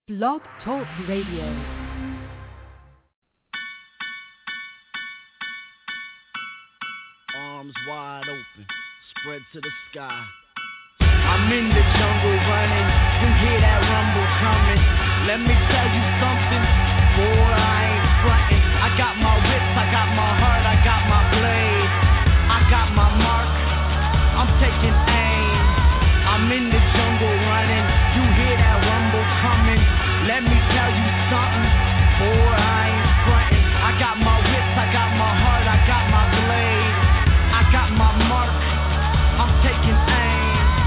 Blog Talk Radio. Arms wide open, spread to the sky. I'm in the jungle running, you hear that rumble coming. Let me tell you something, boy, I ain't frontin'. I got my whips, I got my heart, I got my blade, I got my mark, I'm taking aim. I'm in the jungle running, you hear that rumble coming. Let me tell you something, boy, I ain't frontin'. I got my whips, I got my heart, I got my blade, I got my mark, I'm taking aim.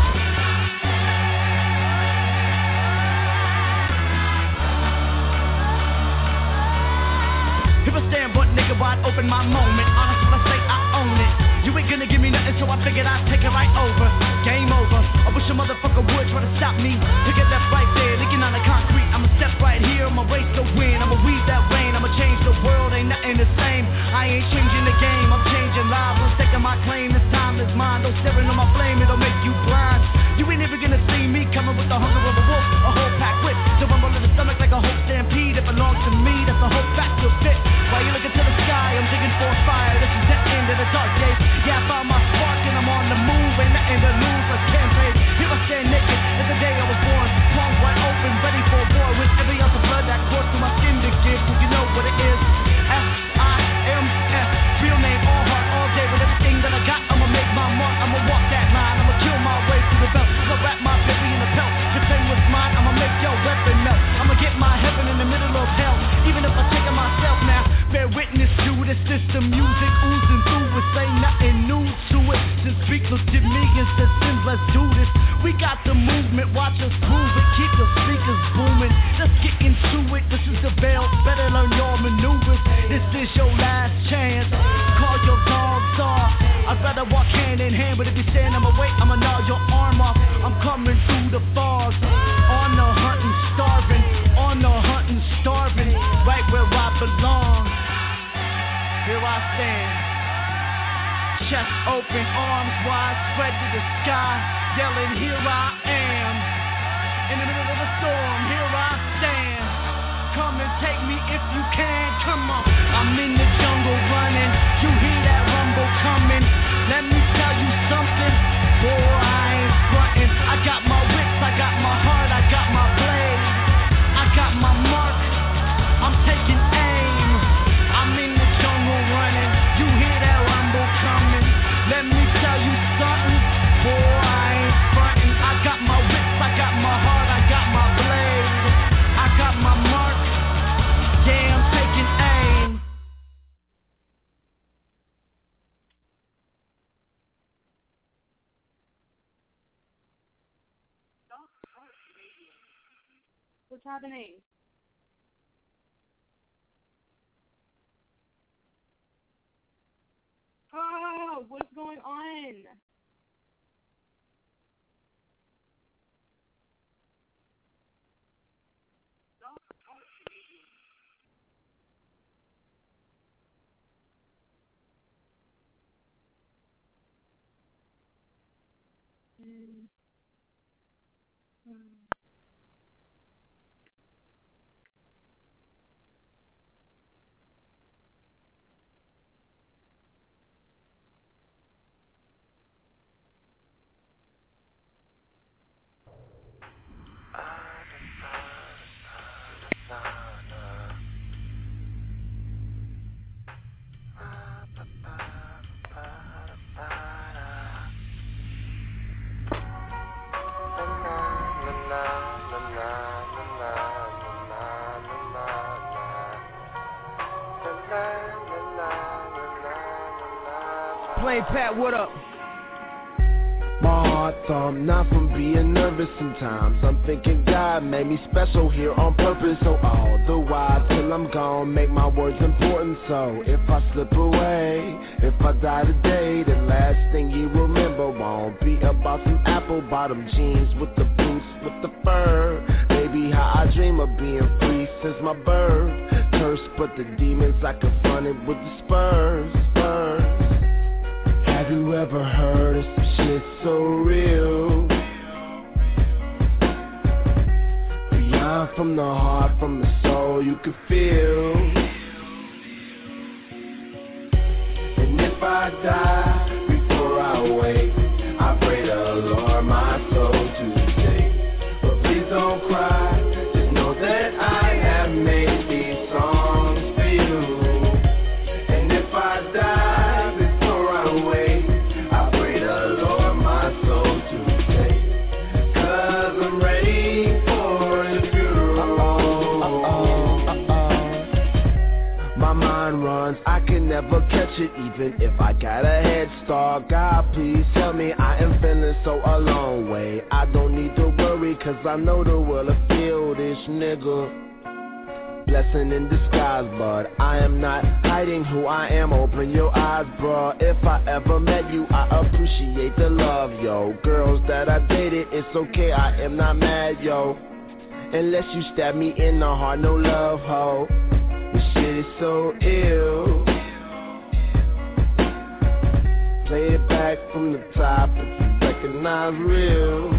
If I stand butt nigga wide open my moment, honest when I say I own it. You ain't gonna give me nothing, so I figured I'd take it right over. Game over. I wish a motherfucker would try to stop me. Pick it left right there, licking on the concrete. I'ma step right here, I'ma race the wind. I'ma weave that rain, I'ma change the world, ain't nothing the same. I ain't changing the game, I'm changing lives. I'm taking my claim, this time is mine. Don't stare into my flame, it'll make you blind. You ain't ever gonna see me coming with the hunger of a wolf, a whole pack whip. To rumble in the stomach like a whole stampede. It belongs to me, that's a whole factor fit. While you looking to the sky, I'm digging for fire. This is the end of the dark days. Yeah, I found my spark and I'm on the move. Ain't nothing to lose, let's campaign. Here I stand naked, it's the day I was born. Palms wide open, ready for a war. With every ounce of blood that course through my skin to give. Cause you know what it is. S-I-M-S, real name, all heart, all day. With everything that I got, I'ma make my mark. I'ma walk that line, I'ma kill my way through the belt. I'ma wrap my baby in the pelt. Defend what's mine, I'ma make your weapon melt. I'ma get my heaven in the middle of hell. Even if I take it myself now. Bear witness to this system, music oozing through it. Say nothing new to it. Since speakers give millions to sins, let's do this. We got the movement, watch us prove it. Keep your speakers booming, let's get into it. This is the bell, better learn your maneuvers. This is your last chance, call your dogs off. I'd rather walk hand in hand, but if you stand in my way, I'ma gnaw your arm off. I'm coming through the fog, on the hunt and starving, on the hunt and starving, right where I belong. Here I stand, chest open, arms wide, spread to the sky, yelling, here I am. In the middle of the storm, here I stand. Come and take me if you can, come on. I'm in the jungle running, you hear that rumble coming. Let me tell you something, boy, I ain't frontin'. I got my whips, I got my heart, I got my blade, I got my mark, I'm taking aim. I'm in the jungle running, you hear that rumble coming. Let me tell you something, boy, I ain't frontin'. I got my whips, I got my heart, I got my blade, I got my mark, yeah, I'm taking aim. What's happening? Oh, what's going on? Plain Pat, what up? My heart thump, not from being nervous sometimes. I'm thinking God made me special here on purpose. So all the while till I'm gone, make my words important. So if I slip away, if I die today, the last thing you remember won't be about some apple bottom jeans with the boots, with the fur. Baby, how I dream of being free since my birth. Cursed, but the demons I confronted with the spurs. Have you ever heard of some shit so real? mind, from the heart, from the soul, you can feel. And if I die before I wake, I pray the Lord my soul to take. But please don't cry, just know that I have made these songs for you. And if I die before I wake, I pray the Lord my soul to take. 'Cause I'm ready for the funeral. My mind runs, I can never catch it even if I got a head start. God, please tell me I am feeling so a long way. I don't need to worry, 'cause I know the world will feel this nigga. Blessing in disguise, but I am not hiding who I am. Open your eyes, bruh. If I ever met you, I appreciate the love, yo. Girls that I dated, it's okay, I am not mad, yo. Unless you stab me in the heart, no love, ho. This shit is so ill. Play it back from the top if you recognize real.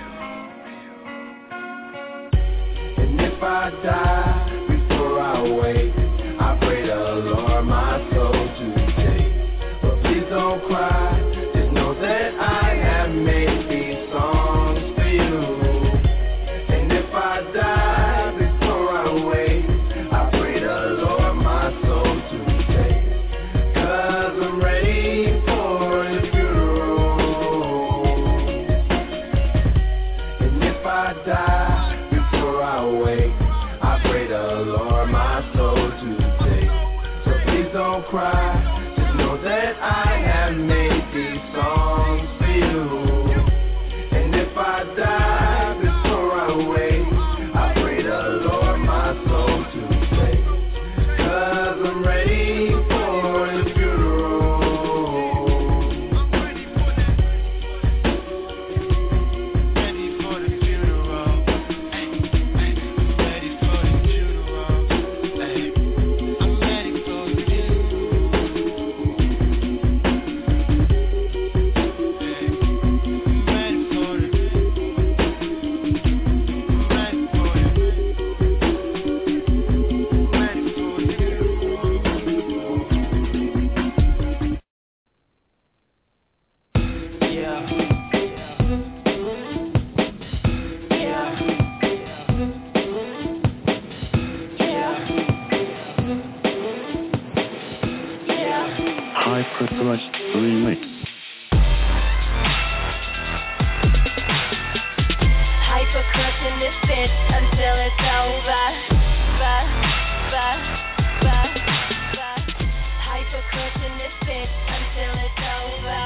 And if I die before I wake, I pray the Lord my soul to take. But please don't cry, just know that I have made these songs for you. And if I die before I wake, I pray the Lord my soul to take. 'Cause I'm ready for the funeral. And if I die before I wake, I pray the Lord my soul to take. So please don't cry, just know that I have made these songs for you. And if I die before I wake, I pray the Lord my soul to take. 'Cause I'm ready for the funeral. Ready for the funeral. Ready for the funeral. I'm ready for the Hypercrush Remix. Hypercrushing this bitch until it's over. Hypercrushing this bitch until it's over.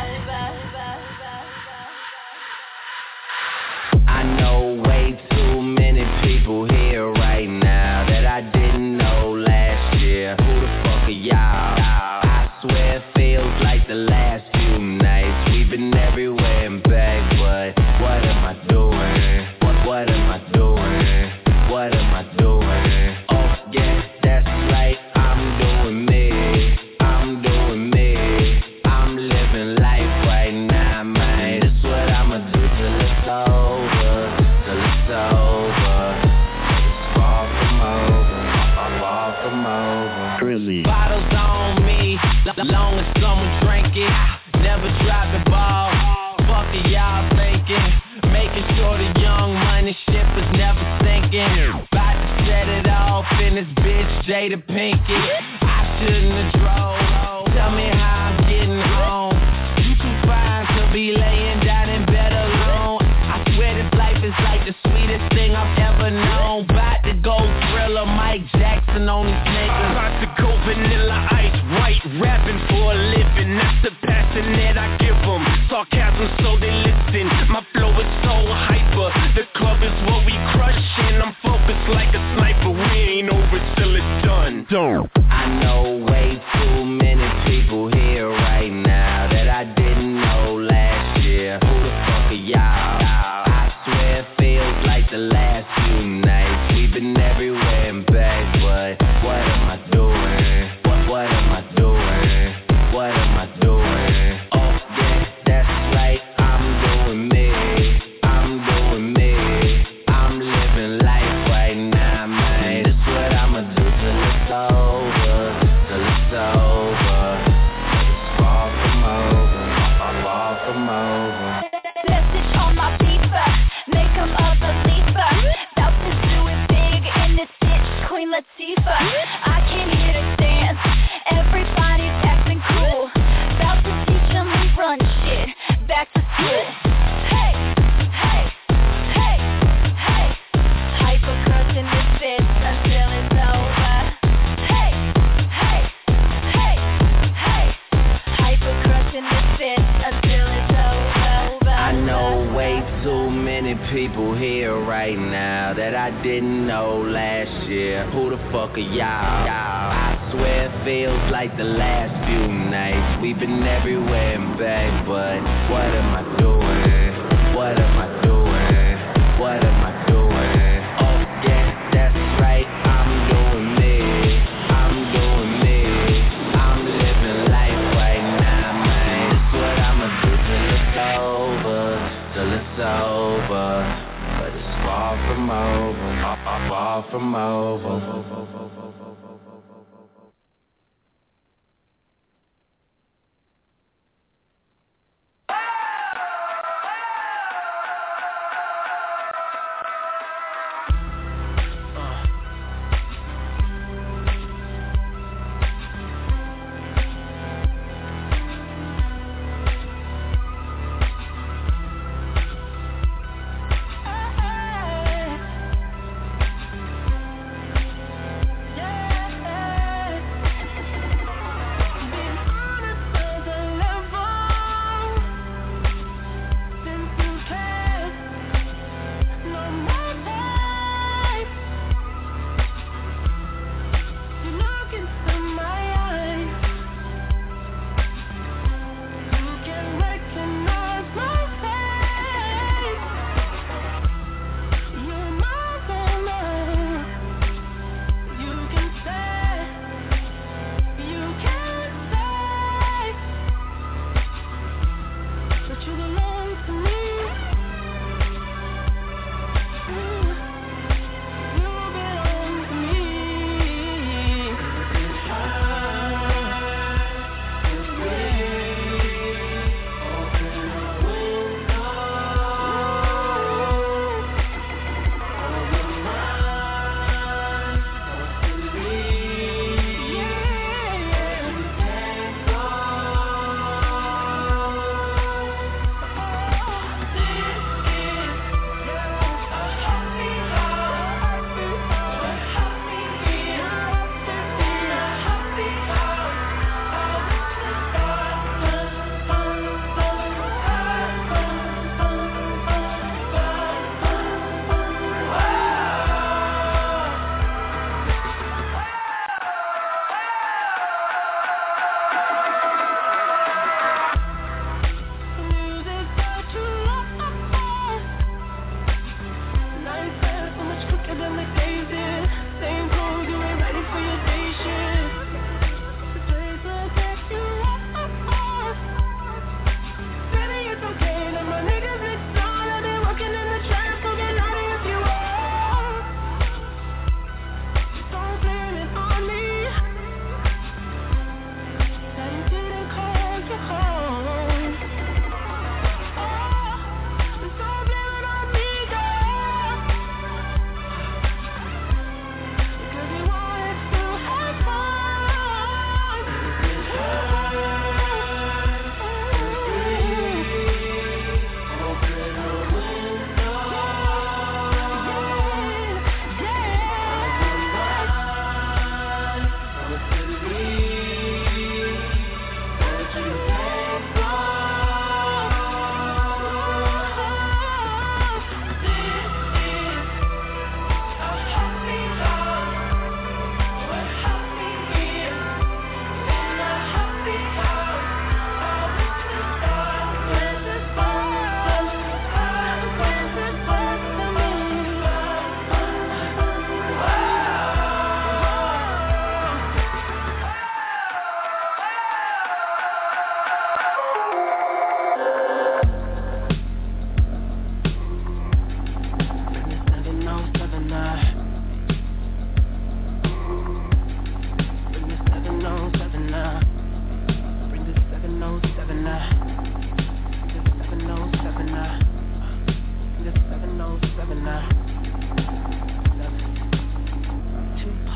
I know way too many people here right now that I didn't know last year. Who the fuck are y'all? I swear it feels like the last few nights. We've been everywhere and back, but what am I doing? What am I doing? What am I doing? Oh yeah, that's right, I'm doing me. I'm doing me. I'm living life right now, man. That's what I'ma do till it's over. Till it's over. It's far from over. Far from over. Crazy. Bottles on me, long as someone drink it. Never drop the ball. Fuck it, y'all thinking. Making sure the young money ship is never sinking. About to set it off in this bitch, Jada Pinkett. I shouldn't have drove. Tell me how I'm getting home. You too fine to be laying down in bed alone. I swear this life is like the sweetest thing I've ever known. About to go Thriller, Mike Jackson on these niggas. About to go Vanilla Ice, white, rapping for a living. That's the passion that I give them. Sarcasm so they listen. My flow is so hyper. The club is what we crushing. I'm focused like a sniper. We ain't over till it's done. I know way too many people here right now that I didn't know last year. Who the fuck are y'all? I swear it feels like the last few nights. We've been everywhere and back, but what am I doing? What am I doing? What am I doing? Oh yeah, that's right, I'm doing me. I'm doing me. I'm living life right Latifah. I came here to dance. Everybody's acting cool. About to teach them we run shit. Back to school. Hey, hey, hey, hey. Hyper crushing this bitch until it's over. Hey, hey, hey, hey. Hyper crushing this bitch until it's over. I know way too many people here right now that I didn't know last year. Who the fuck are y'all? I swear it feels like the last few nights. We've been everywhere and back, but what am I doing? What am I doing? What am I doing? Oh yeah, that's right, I'm doing me. I'm doing me. I'm living life right now, man. It's what I'ma do till it's over. Till it's over. But it's far from over. Far from over. Yeah.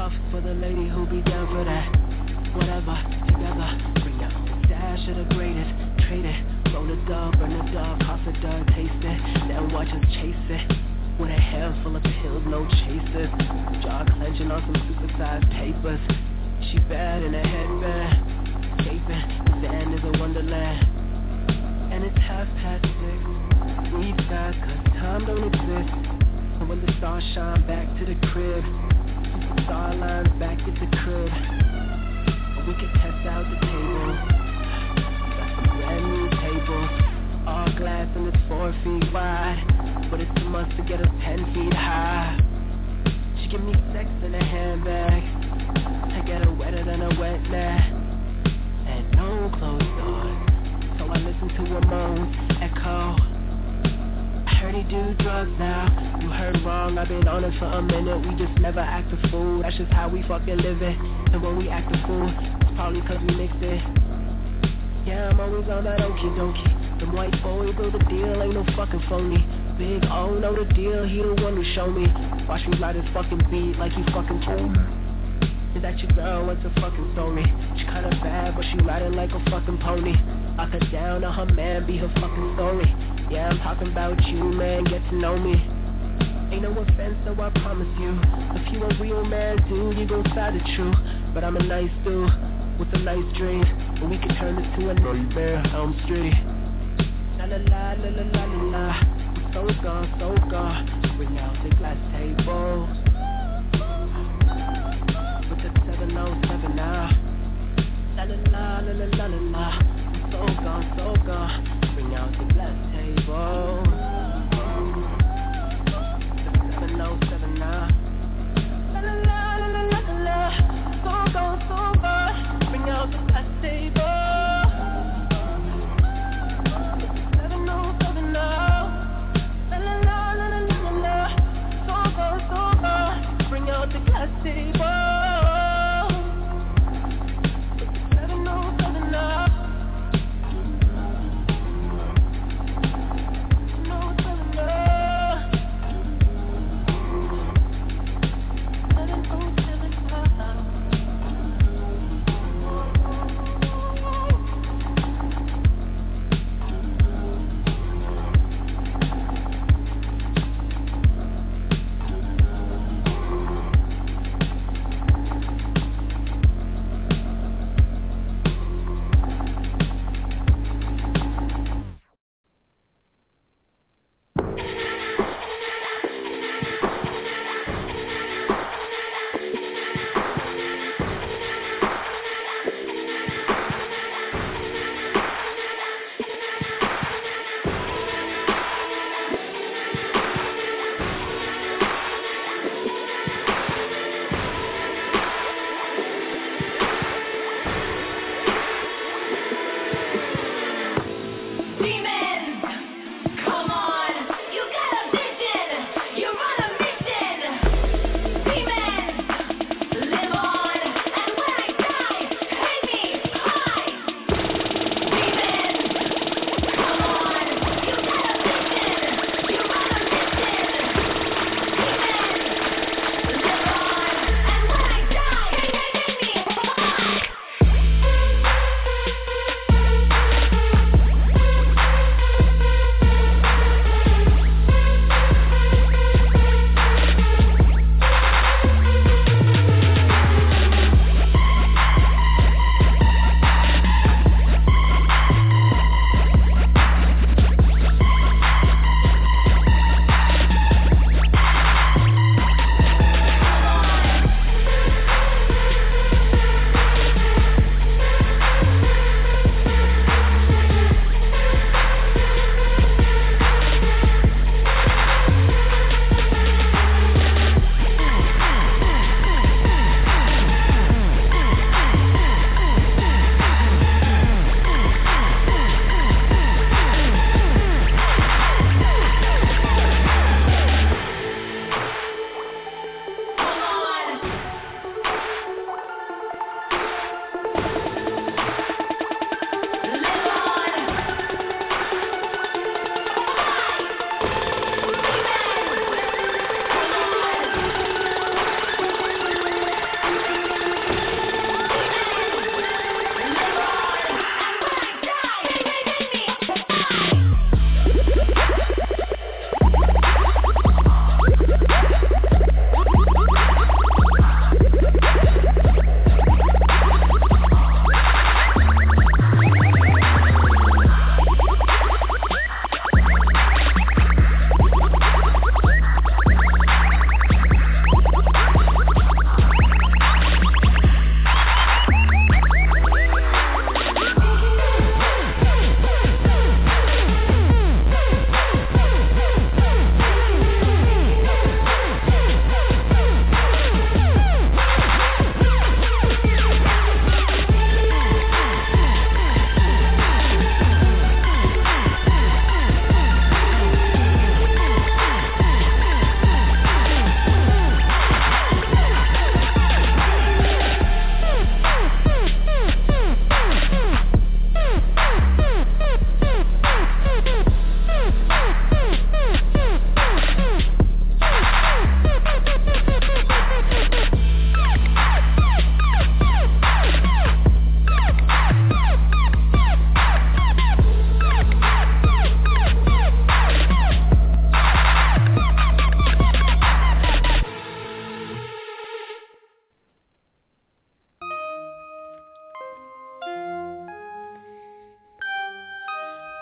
off for the lady who be down for that. Whatever, together, bring your own dash of the greatest. Trade it, roll the dub, burn the dub, cost a dub, taste it. Then watch us chase it. With a handful of pills, no chasers. Jaw clenching on some supersized papers. She bad in a headband. Escaping, the sand is a wonderland. And it's 6:30. Breathe fast, cause time don't exist. And when the stars shine back to the crib, the star lines back at the crib. We can test out the table. Got some brand new tables. All glass and it's 4 feet wide. But it's a must to get us 10 feet high. She give me sex in a handbag. I get her wetter than a wet nap. And no closed doors. So I listen to her moan, echo. I heard he do drugs now. You heard wrong, I've been on it for a minute. We just never act a fool. That's just how we fucking live it. And when we act a fool, it's probably cause we mixed it. Yeah, I'm always on that okie dokie. Them white boys know the deal, ain't no fucking phony. Big O know the deal, he the one who show me. Watch me ride his fucking beat like he fucking told me. Is that your girl? What's her fucking story? She kinda bad, but she riding like a fucking pony. Lock her down or her man be her fucking story. Yeah, I'm talking about you, man, get to know me. Ain't no offense, so I promise you. If you a real man, dude, you gon' side the truth. But I'm a nice dude, with a nice dream. And we can turn this to a nightmare, Elm Street. La la la la la la la la. So gone. Bring out the glass tables. With the 707 now. La la la la la la la la. So gone. Bring out the glass tables. The 707 now. La la la la la la la. So gone. Bring out the glass tables. The 707 now. Bring out the glass table. 707 now. 707 now. 707 now.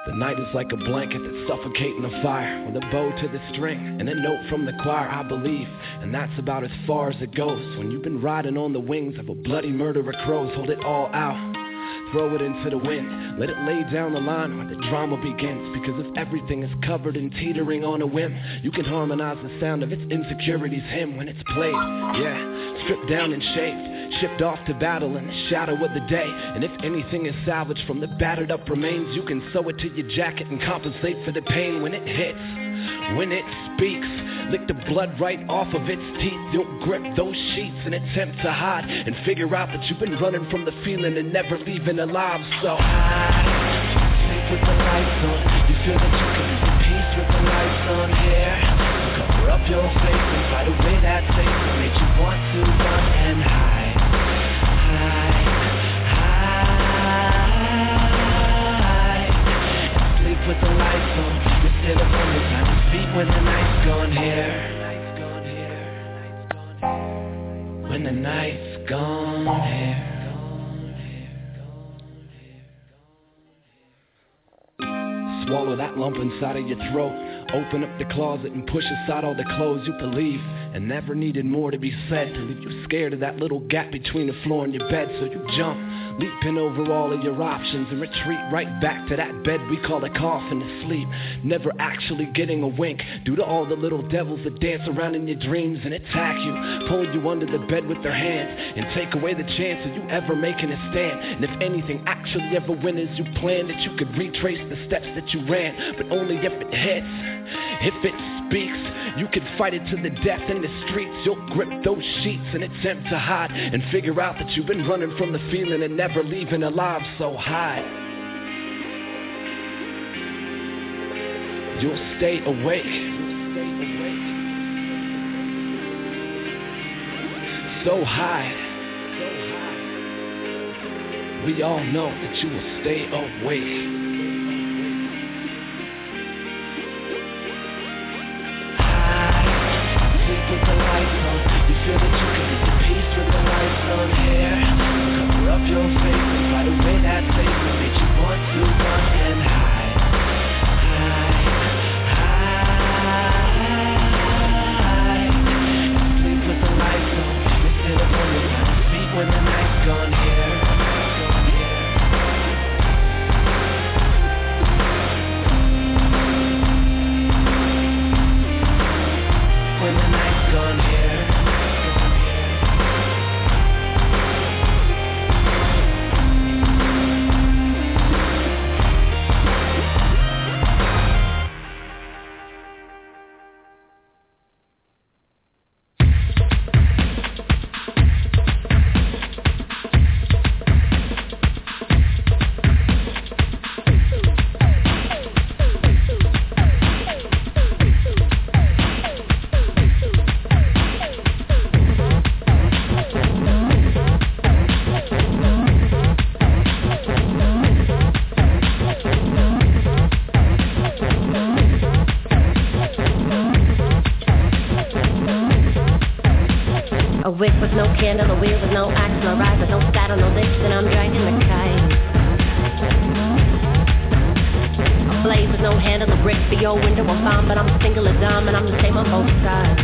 The night is like a blanket that's suffocating the fire, with a bow to the string and a note from the choir. I believe, and that's about as far as it goes. When you've been riding on the wings of a bloody murderer crows, hold it all out, throw it into the wind, let it lay down the line where the drama begins. Because if everything is covered and teetering on a whim, you can harmonize the sound of its insecurities hymn when it's played. Yeah, stripped down and shaved, shipped off to battle in the shadow of the day. And if anything is salvaged from the battered up remains, you can sew it to your jacket and compensate for the pain when it hits. When it speaks, lick the blood right off of its teeth. You'll grip those sheets and attempt to hide, and figure out that you've been running from the feeling and never leaving alive. So high, sleep with the lights on. You feel that you can live in peace with the lights on here. So cover up your face and fight away that taste that made you want to run and hide. Sleep with the lights on. You're still upon the time to speak when the night's gone here. When the night's gone here. Swallow that lump inside of your throat. Open up the closet and push aside all the clothes you believe and never needed more to be said, to leave you scared of that little gap between the floor and your bed. So you jump, leaping over all of your options and retreat right back to that bed we call a coffin to sleep, never actually getting a wink due to all the little devils that dance around in your dreams and attack you, pull you under the bed with their hands and take away the chance of you ever making a stand. And if anything actually ever went as you planned, that you could retrace the steps that you ran, but only if it hits. If it speaks, you can fight it to the death in the streets. You'll grip those sheets and attempt to hide, and figure out that you've been running from the feeling and never leaving alive. So hide. You'll stay awake. So hide. We all know that you will stay awake. With the lights on, you feel that you can live in peace with the lights on here. So cover up your face and fight away that face that made you want to run and hide. Sleep with the lights on, you're still upon the time to speak when the night's gone here. When the night's gone here. Candle, a wheel with no axle, a riser, no saddle, no lift, and I'm dragging the kite. A blade with no handle, a brick for your window, I'm fine, but I'm single as dime, and I'm the same on both sides.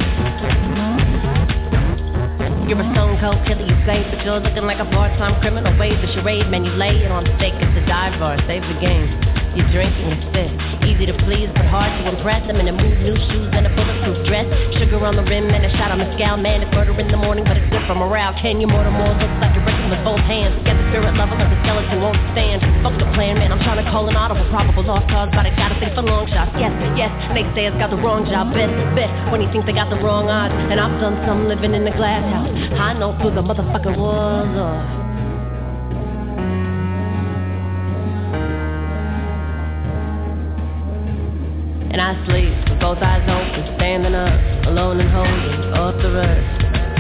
You're a stone cold killer, you say, but you're looking like a part-time criminal. Wave the charade, man, you lay it on stake, it's a dive bar, save the game. You're drinking a spit, easy to please but hard to impress. I'm in a mood, new shoes and a bulletproof dress. Sugar on the rim and a shot on the scale. Man, it's murder in the morning, but it's good for morale. Can you more to more? Looks like you're breaking with both hands. Get the spirit level of the skeleton won't stand. Fuck the plan, man, I'm trying to call an audible. Probable lost cause, but I gotta think for long shots. Yes, yes, they say it's got the wrong job. Bet when you think they got the wrong odds. And I've done some living in the glass house. I know who the motherfucker was. And I sleep with both eyes open, standing up, alone and holding up the rust.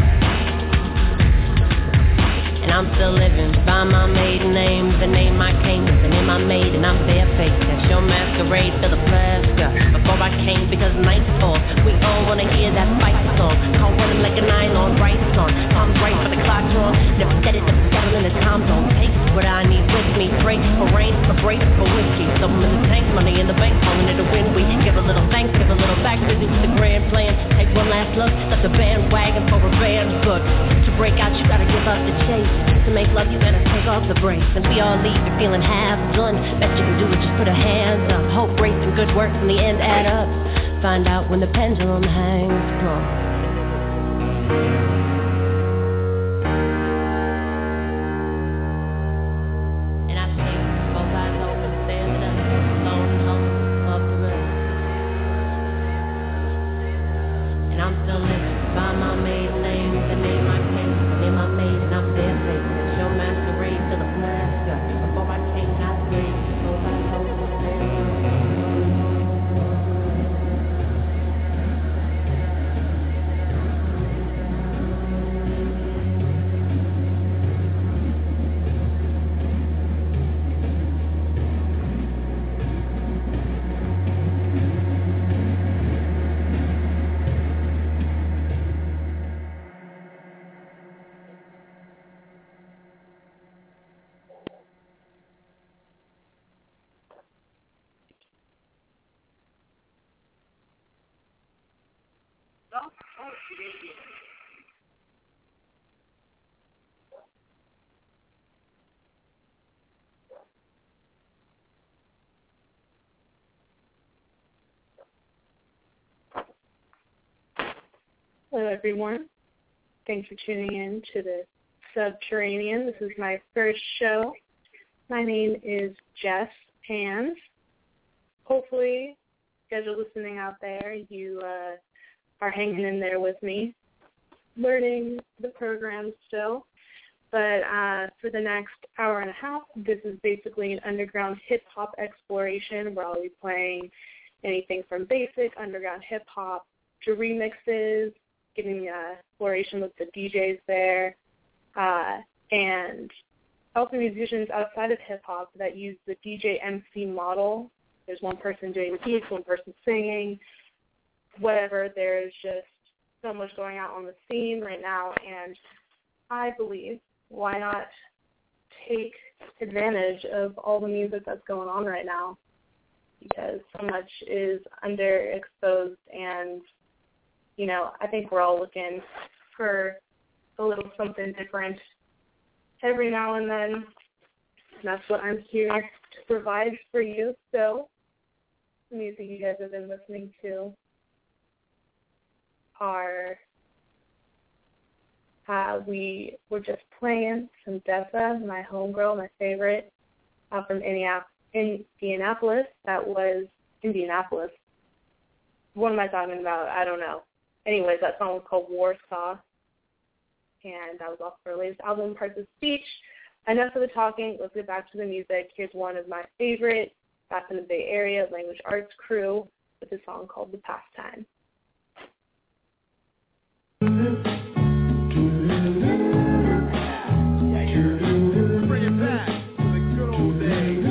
And I'm still living by my maiden name, the name I came with, the name I made, and I'm barefaced. That's your masquerade for the plaster. Before I came, because night's fall, we all wanna hear that fight song. Call running like a nylon, right song. Time's right, but the clock's wrong. Never said it, never settle in the time zone. Take what I need with me, break for rain, for break for whiskey. Something in the break out, you gotta give up the chase. To make love, you gotta take off the brakes. And we all leave you feeling half done. Best you can do is just put a hands up. Hope, grace, and good works in the end add up. Find out when the pendulum hangs plumb. And I say, both eyes open, standing up, alone and humble, up the road. And I'm still living by my maiden name, the name I came, the name I made, and I'm there faithful. It's your masquerade till the blast got. Before I came, not great, both eyes open, standing up. Hello, everyone. Thanks for tuning in to the Subterranean. This is my first show. My name is Jess Hands. Hopefully, you guys are listening out there. You are hanging in there with me, learning the program still. But for the next hour and a half, this is basically an underground hip-hop exploration where I'll be playing anything from basic underground hip-hop to remixes, getting exploration with the DJs there, and also musicians outside of hip-hop that use the DJ-MC model. There's one person doing the beats, one person singing, whatever. There's just so much going on the scene right now, and I believe, why not take advantage of all the music that's going on right now, because so much is underexposed, and you know, I think we're all looking for a little something different every now and then. And that's what I'm here to provide for you. So the music you guys have been listening to are, we were just playing some Dessa, my homegirl, my favorite, from Indianapolis. That was Indianapolis. What am I talking about? I don't know. Anyways, that song was called Warsaw, and that was off her latest album, Parts of Speech. Enough of the talking. Let's get back to the music. Here's one of my favorite, back in the Bay Area, Language Arts crew, with a song called The Pastime. Bring it back to the good old days.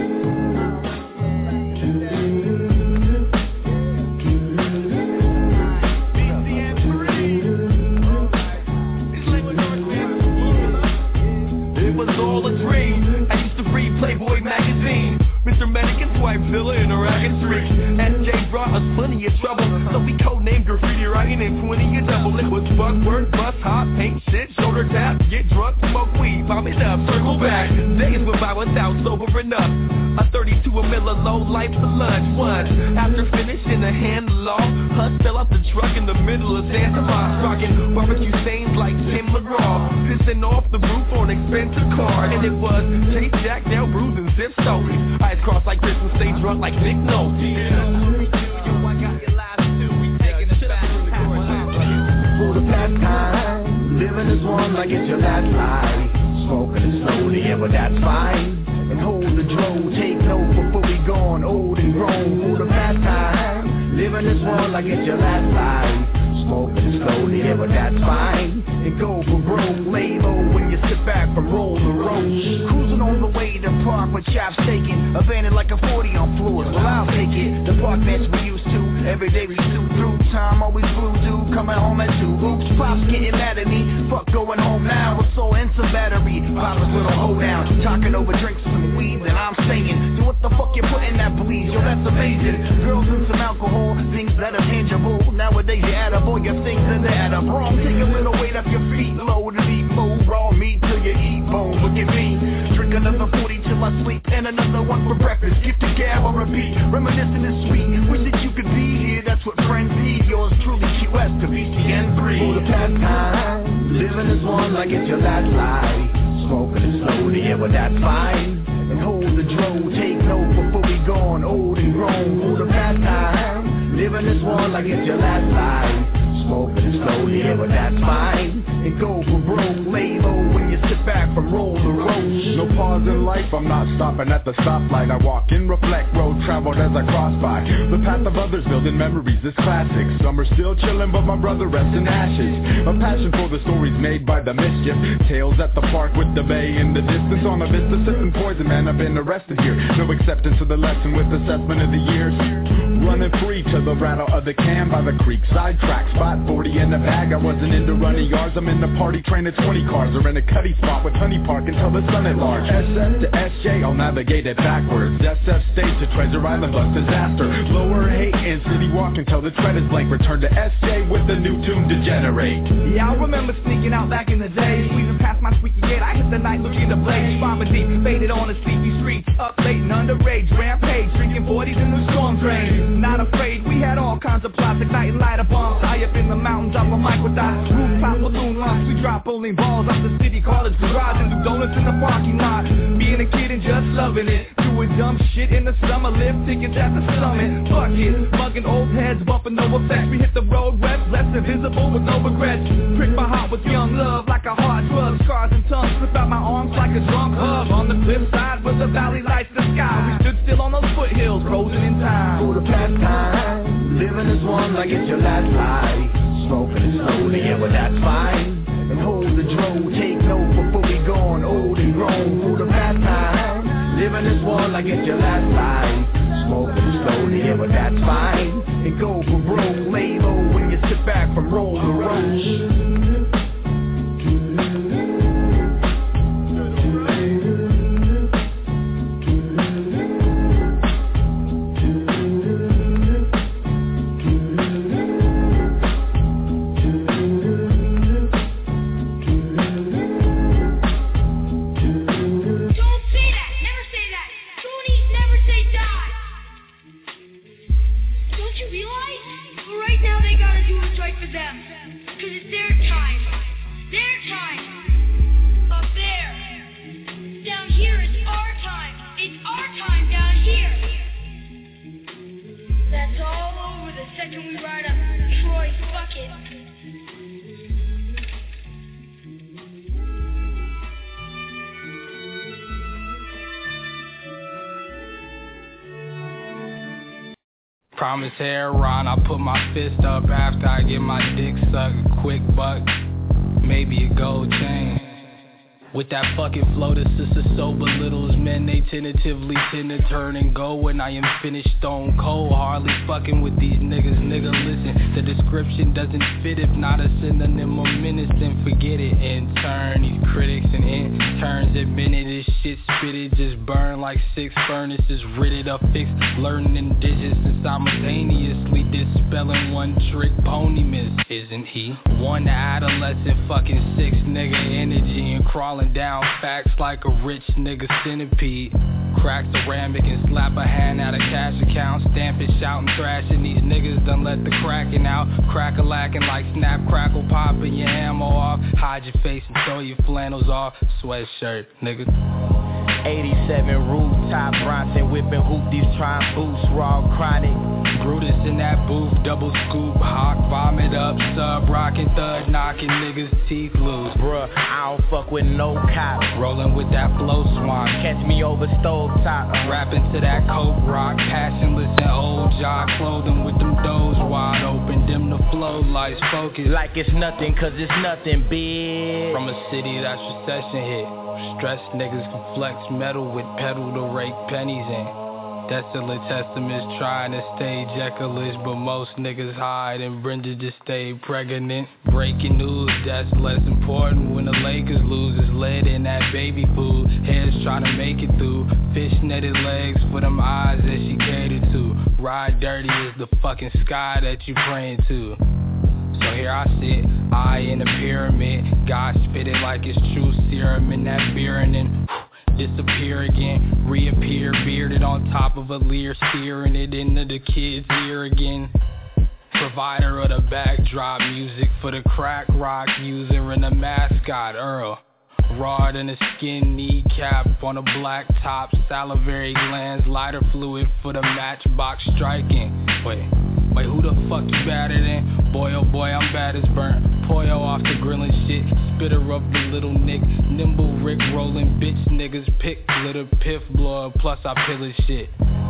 All a dream. I used to read Playboy magazine, Mr. Mannequin, Swipe Villa, and a ragged street. SJ brought us plenty of trouble, so we codenamed graffiti writing and 20 a double. It was buzzword, bust, hot, paint, shit, shoulder tap, get drunk, smoke weed, vomit it up, circle back. Days went by without sober enough. A 32 a Miller low life for lunch. Once after finishing a hand law, Huss fell off the truck in the middle of Santa Moss, rocking barbecue stains like Tim McGraw, pissing off the roof on an expensive car. And it was Chase, Jack, Dale, Bruce, and Zip Stoley. Eyes crossed like Chris and stay drunk like Nick Nolte. For the past time, living as one like it's your last life. Smoking it slowly, yeah, but that's fine. And hold the drone, take note before we gone old and grown. For the past time, living as one like it's your last life. Smoking it slowly, yeah, but that's fine. And go for broke, lay low when you sit back from roll the road. Cruising on the way to park with chops taken, abandoned like a 40 on floors. Well, I'll take it. The park bench we used to, every day we suit through. Time always voodoo, coming home at 2. Oops, pops getting mad at me. Fuck going home now with soul and some battery. Papa's little hold down, talking over drinks and weed. And I'm saying, do what the fuck you put in that bleed? Yo, that's amazing. Girls and some alcohol, things that are tangible. Nowadays you add up all your things and they add up wrong. Take a little weight off your feet, low to deep move. my sleep, and another one for breakfast. Gift to gab on repeat, reminiscing is sweet. Wish that you could be here, that's what friends need. Yours truly, QS to VCN3. For the past time, living as one like it's your last life. Smoking it slowly, yeah, but that's fine. And hold the dro, take note before we gone old and grown. For the past time, living as one like it's your last life. Smoking it slowly, yeah, but that's fine. And go for broke, lay low when you sit back from roll the road. No pause in life, I'm not stopping at the stoplight. I walk in, reflect, road traveled as I cross by. The path of others building memories is classic. Some are still chilling, but my brother rests in ashes. A passion for the stories made by the mischief. Tales at the park with the bay in the distance. On a vista, sipping poison, man, I've been arrested here. No acceptance of the lesson with assessment of the years. Running free to the rattle of the can by the creek. Sidetrack, spot 40 in the bag. I wasn't into running yards, I'm in the party train of 20 cars. Or in a cutty spot with Honey Park until the sun at large. SF to SJ, I'll navigate it backwards. SF stage to Treasure Island, bus disaster. Lower 8 and city walk until the tread is blank. Return to SJ with the new tune Degenerate. Yeah, I remember sneaking out back in the day. Squeezing past my squeaky gate, I hit the night looking to blaze. Bomber deep, faded on the sleepy streets. Up late and underage, rampage. Drinking 40s in the storm drain. Not afraid, we had all kinds of plots. Igniting lighter bombs, high up in the mountains. Drop a mic with that rooftop balloon launch. We drop bowling balls off the city college garage and do donuts in the parking lot. Being a kid and just loving it. Doing dumb shit in the summer, live tickets at the summit. Fuck it, mugging old heads, bumping no effects. We hit the road west, less invisible with no regrets. Prick my heart with young love like a hard drug. Scars and tongues, slip out my arms like a drunk hug. On the flip side where the valley lights the sky, we stood still on those foothills, frozen in time. For the past time, living as one like it's your last life. Smoking it slowly, yeah, but that's fine. And hold the dro, take note before we gone old and grown. For the past time, living as one like it's your last life. Smoking it slowly, yeah, but that's fine. And go for broke, lay low when you sit back from roll the road. Promise Heron, I put my fist up after I get my dick sucked. Quick buck, maybe a gold chain. With that fucking flow, the sister so belittles men. They tentatively tend to turn and go when I am finished stone cold. Hardly fucking with these niggas, nigga listen. The description doesn't fit, if not a synonym or menace, then forget it. In turn, these critics and interns admitted this shit spitted, just burn like 6 furnaces, ridded up fixed, learning in digits and simultaneously dispelling one trick pony miss. Isn't he? One adolescent fucking 6 nigga energy and crawling down facts like a rich nigga centipede. Crack ceramic and slap a hand out of cash account. Stamp it, shouting, thrashing. These niggas done let the cracking out. Crack-a-lacking like snap, crackle, popping your ammo off. Hide your face and throw your flannels off. Sweatshirt, nigga. 87 rooftop, Bronson whipping hoopties, trying boost, raw chronic. Brutus in that booth, double scoop, hawk, vomit up, sub, rockin' thud, knocking niggas' teeth loose. Bruh, I don't fuck with no cops. Rolling with that flow swamp. Catch me over stove top. Rapping to that coke rock, passionless and old jock. Clothing with them doors wide open, dim the flow lights focus. Like it's nothing, cause it's nothing big. From a city that's recession hit. Stressed niggas can flex metal with pedal to rake pennies in. Desolate testaments trying to stay Jekyll-ish, but most niggas hide and Brenda just stay pregnant. Breaking news, that's less important when the Lakers lose. It's lead in that baby food. Heads trying to make it through. Fish-netted legs for them eyes that she catered to. Ride dirty is the fucking sky that you praying to. So here I sit, eye in a pyramid. God spit it like it's true serum in that beer and then disappear again, reappear, bearded on top of a Lear, steering it into the kid's ear again. Provider of the backdrop music for the crack rock user and the mascot Earl. Raw than a skin kneecap on a black top, salivary glands, lighter fluid for the matchbox striking. Wait, who the fuck you better than? Boy, oh boy, I'm bad as burnt. Poyo off the grilling shit, spitter up the little nick. Nimble Rick rolling bitch niggas, pick glitter, piff blood, plus I pill shit.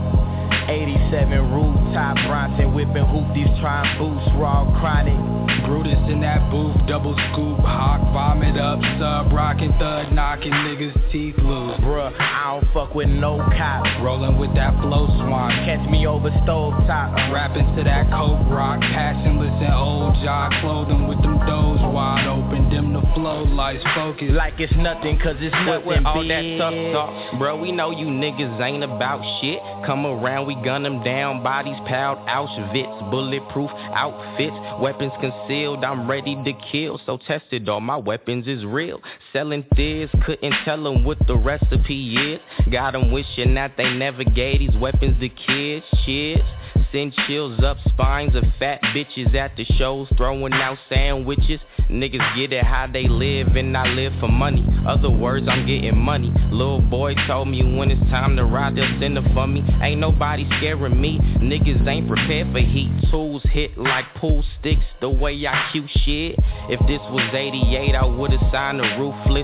87 rooftop, Bronson whipping hoopties, trying boost, raw chronic. Brutus in that booth, double scoop, hawk, vomit up, sub, rockin' thud, knocking niggas' teeth loose. Bruh, I don't fuck with no cops. Rolling with that flow swan, catch me over stove top. Rapping to that coke rock, passionless and old jock, clothing with them doors wide open, dim the flow lights, focus. Like it's nothing, cause it's nothing, all that tough talk. Bro, we know you niggas ain't about shit. Come around, we gun them down, bodies piled, Auschwitz, bulletproof outfits, weapons concealed, I'm ready to kill, so tested, all my weapons is real. Selling this, couldn't tell them what the recipe is. Got them wishing that they never gave these weapons to kids, shit. Send chills up spines of fat bitches at the shows, throwing out sandwiches. Niggas get it how they live, and I live for money. Other words, I'm getting money. Little boy told me when it's time to ride, they'll send it for me. Ain't nobody scaring me. Niggas ain't prepared for heat. Tools hit like pool sticks, the way I cue shit. If this was 88, I would've signed a ruthless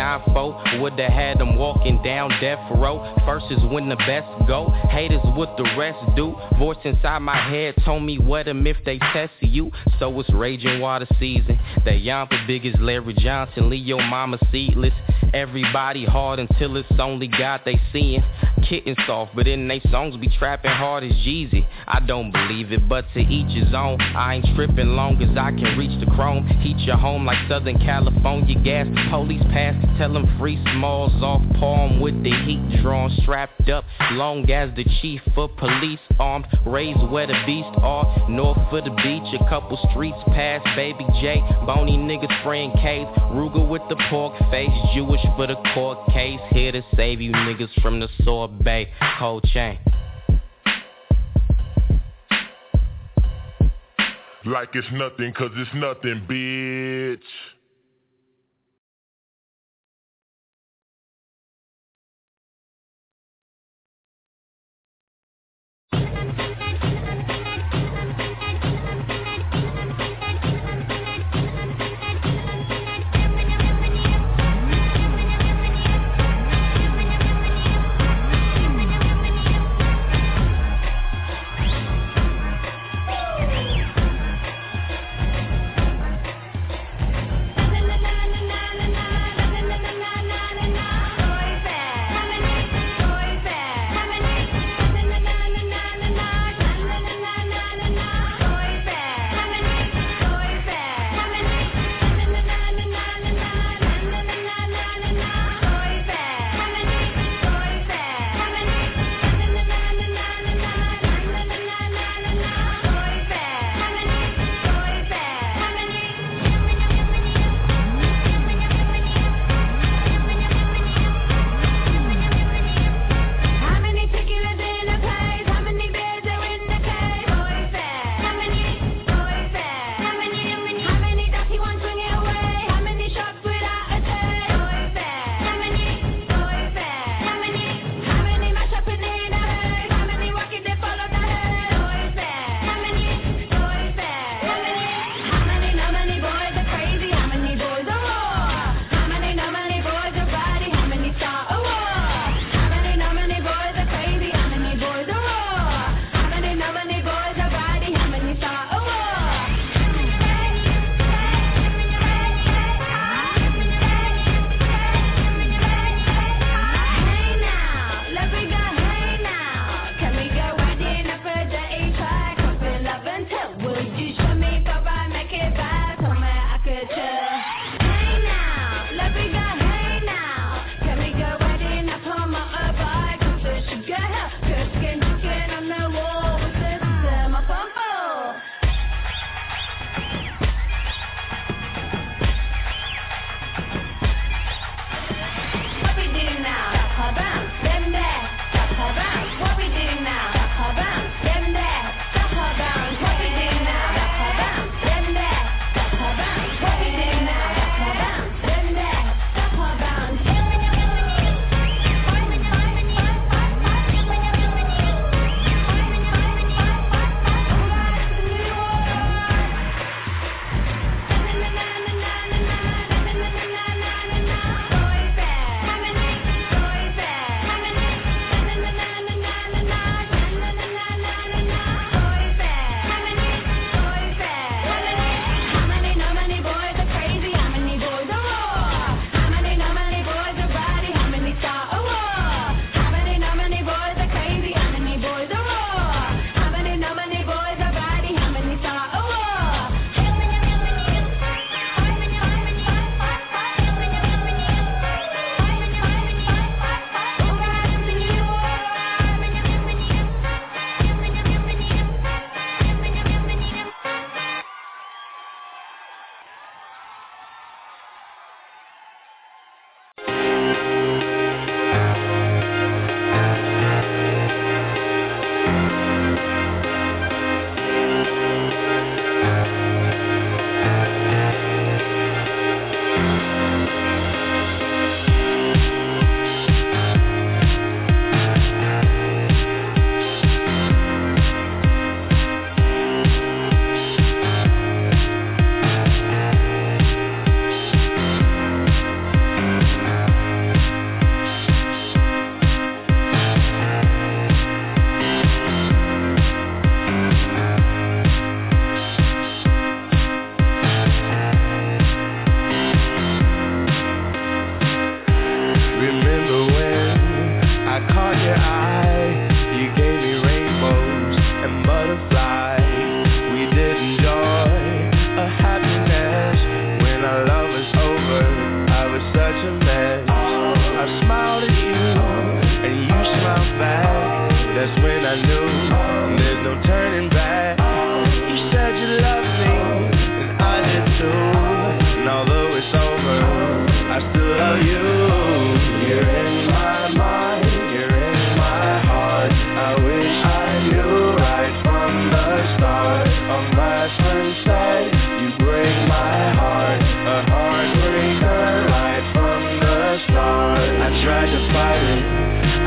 9-4. Would've had them walking down death row. First is when the best go. Haters what the rest do. Voice inside my head told me wet them if they test you. So it's raging water season. They yamper big as Larry Johnson, leave your mama seedless. Everybody hard until it's only God they seeing. Kitten soft, but in they songs be trapping hard as Jeezy. I don't believe it, but to each his own. I ain't tripping long as I can reach the chrome. Heat your home like Southern California gas. Police pass, tell them free smalls off palm with the heat drawn. Strapped up, long as the chief of police armed. Raised where the beast are, north of the beach. A couple streets past Baby J. Bony niggas spraying K's. Ruger with the pork face, Jewish for the court case. Here to save you niggas from the sorbet. Cold chain. Like it's nothing, cause it's nothing, bitch.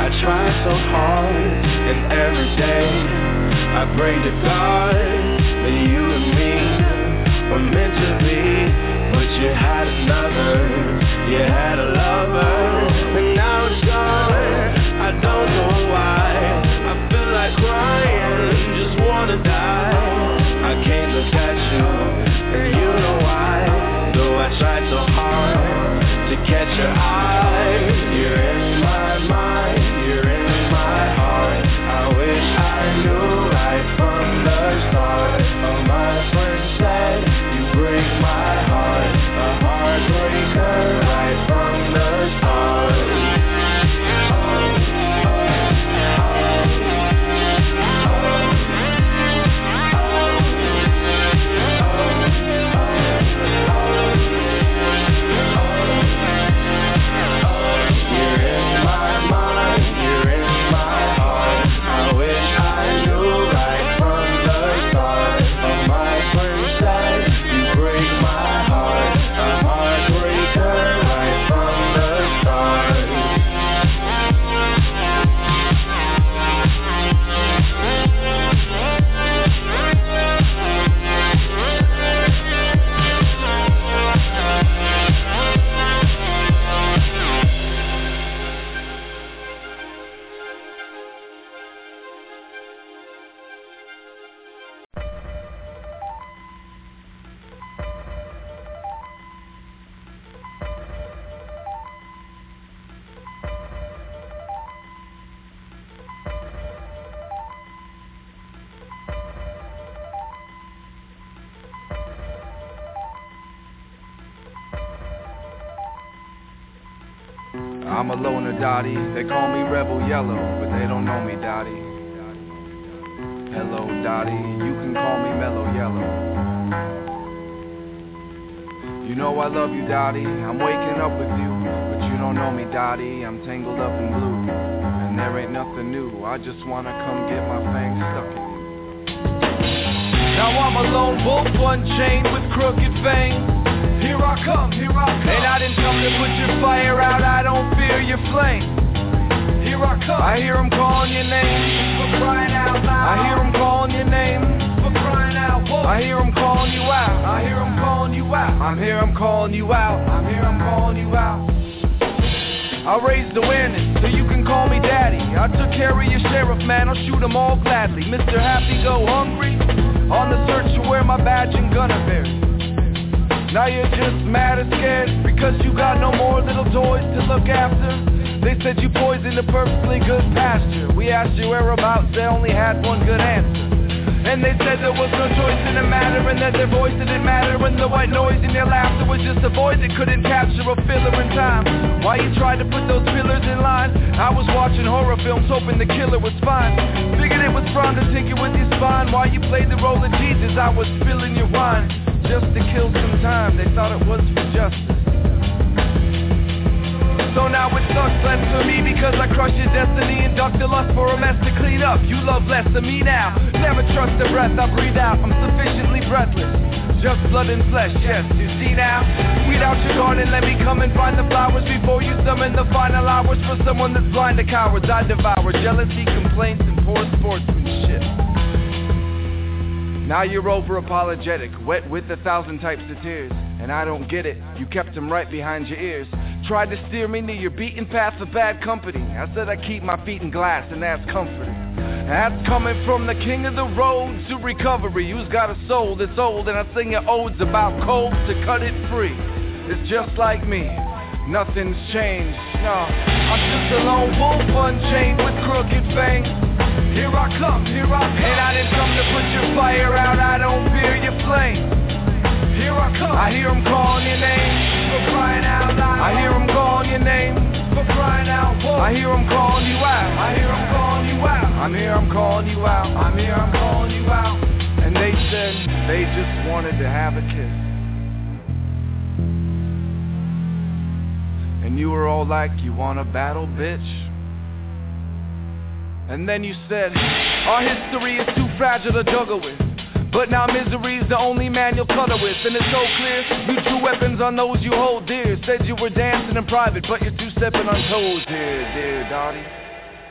I try so hard, and every day I pray to God that you and me were meant to be. But you had another, you had a lover, and now it's gone. I don't know why, I feel like crying, just wanna die. I can't look at you, and you know why. Though I tried so hard to catch your eye, you're in my mind, you're in my heart. I wish I knew right from the start. Oh, my friend said you break my heart, a heartbreaker right from the start. I'm a loner, Dottie. They call me Rebel Yellow, but they don't know me, Dottie. Hello, Dottie. You can call me Mellow Yellow. You know I love you, Dottie. I'm waking up with you, but you don't know me, Dottie. I'm tangled up in blue, and there ain't nothing new. I just wanna come get my fangs stuck in you. Now I'm a lone wolf, unchained with crooked fangs. Here I come, and I didn't come to put your fire out, I don't fear your flame. Here I come, I hear them calling your name, for crying out loud. I hear them calling your name, for crying out loud. I hear them calling you out, I hear them calling you out. I'm here, I'm calling you out, I'm here, I'm calling you out. I raised awareness, so you can call me daddy. I took care of your sheriff, man, I'll shoot them all gladly. Mr. Happy Go Hungry, on the search to where my badge and gun are buried. Now you're just mad and scared because you got no more little toys to look after. They said you poisoned a perfectly good pasture. We asked your whereabouts, they only had one good answer. And they said there was no choice in the matter, and that their voice didn't matter, and the white noise in their laughter was just a voice that couldn't capture a filler in time. Why you tried to put those pillars in line? I was watching horror films hoping the killer was fine. Figured it was fun to tinker with your spine. While you played the role of Jesus, I was spilling your wine. Just to kill some time, they thought it was for justice. So now it sucks less for me because I crush your destiny and duck the lust for a mess to clean up. You love less than me now. Never trust the breath I breathe out. I'm sufficiently breathless. Just blood and flesh, yes, you see now? Weed out your garden, let me come and find the flowers before you summon the final hours for someone that's blind to cowards. I devour jealousy, complaints, and poor sportsmanship. Now you're over apologetic, wet with 1,000 types of tears. And I don't get it, you kept them right behind your ears. Tried to steer me near your beaten path of bad company. I said I keep my feet in glass and that's comforting. That's coming from the king of the road to recovery, who's got a soul that's old. And I sing your odes about cold to cut it free. It's just like me, nothing's changed, no. I'm just a lone wolf unchained with crooked fangs. Here I come, and I didn't come to put your fire out, I don't fear your flame. Here I come, I hear them calling your name, for crying out loud. I hear them calling your name, for crying out loud. I hear them calling you out, I hear them calling you out. I'm here, I'm calling you out, I'm here, I'm calling you out. And they said they just wanted to have a kiss. And you were all like, you wanna battle, bitch? And then you said, our history is too fragile to juggle with. But now misery's the only man you'll cuddle with. And it's so clear, you drew weapons on those you hold dear. Said you were dancing in private, but you're two-stepping on toes here, dear Dottie.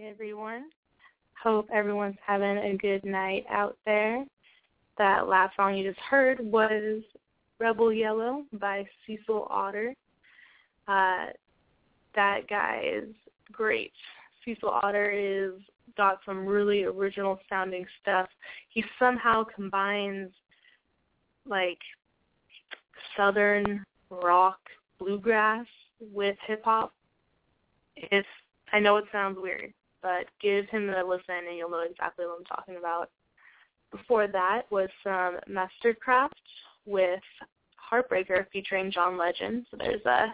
everyone. Hope everyone's having a good night out there. That last song you just heard was Rebel Yellow by Cecil Otter. That guy is great. Cecil Otter is got some really original sounding stuff. He somehow combines like southern rock, bluegrass with hip hop. I know it sounds weird, but give him a listen and you'll know exactly what I'm talking about. Before that was some Mastercraft with Heartbreaker featuring John Legend. So there's a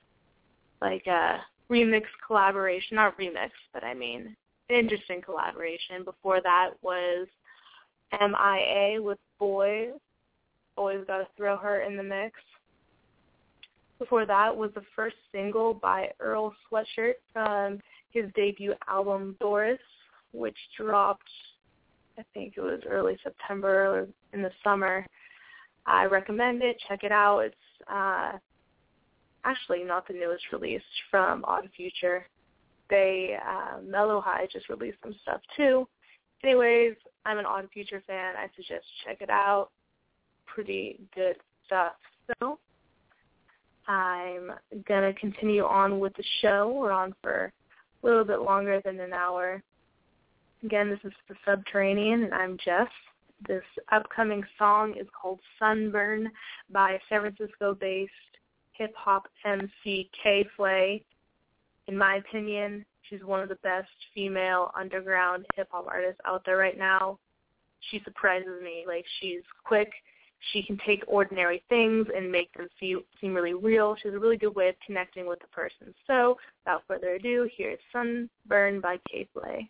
remix collaboration, not remix, but I mean an interesting collaboration. Before that was MIA with Boys. Always got to throw her in the mix. Before that was the first single by Earl Sweatshirt from his debut album Doris, which dropped, I think it was early September or in the summer. I recommend it. Check it out. It's actually not the newest release from Odd Future. Mellow High just released some stuff too. Anyways, I'm an Odd Future fan. I suggest check it out. Pretty good stuff. So I'm going to continue on with the show. We're on for a little bit longer than an hour. Again, this is The Subterranean, and I'm Jess. This upcoming song is called Sunburn by San Francisco-based hip-hop MC K-Flay. In my opinion, she's one of the best female underground hip-hop artists out there right now. She surprises me. Like, she's quick. She can take ordinary things and make them seem really real. She has a really good way of connecting with the person. So, without further ado, here's Sunburn by K-Flay.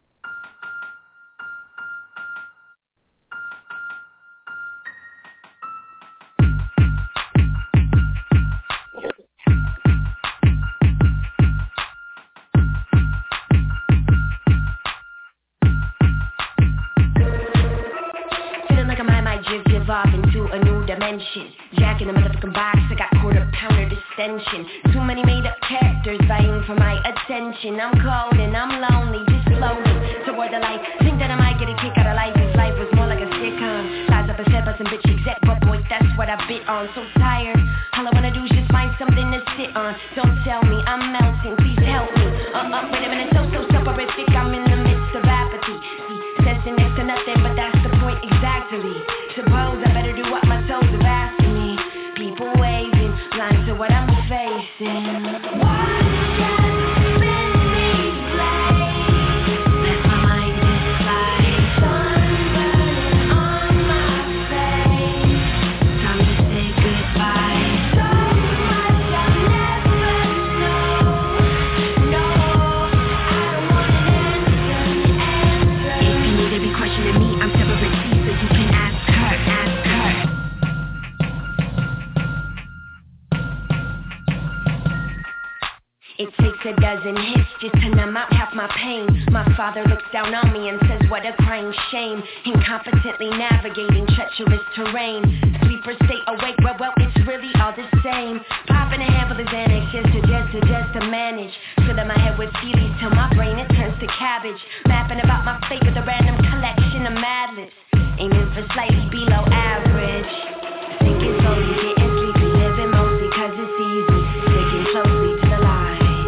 Into a new dimension. Jack in the motherfucking box, I got quarter pounder distension. Too many made up characters vying for my attention. I'm cold and I'm lonely, just floating toward the light. Think that I might get a kick out of life if life was more like a sitcom. Lies up a step up some bitch exec, but boy, that's what I bit on. So tired, all I wanna do is just find something to sit on. Don't tell me I'm melting, please help me. Wait a minute, so soporific, I'm in the midst of apathy. See, sensing next to nothing, but that's the point exactly. Suppose I better do what my toes have asked me. People waving, blind to what I'm facing. Why? It takes a dozen hits just to numb out half my pain. My father looks down on me and says, what a crying shame. Incompetently navigating treacherous terrain. Sleepers stay awake, well, it's really all the same. Popping a handful of Xanax just to manage. Filling my head with feelies till my brain it turns to cabbage. Mapping about my fate with a random collection of madness. Aiming for slightly below average. Thinking slowly, getting sleepy, living mostly cause it's easy. Sticking closely to the line.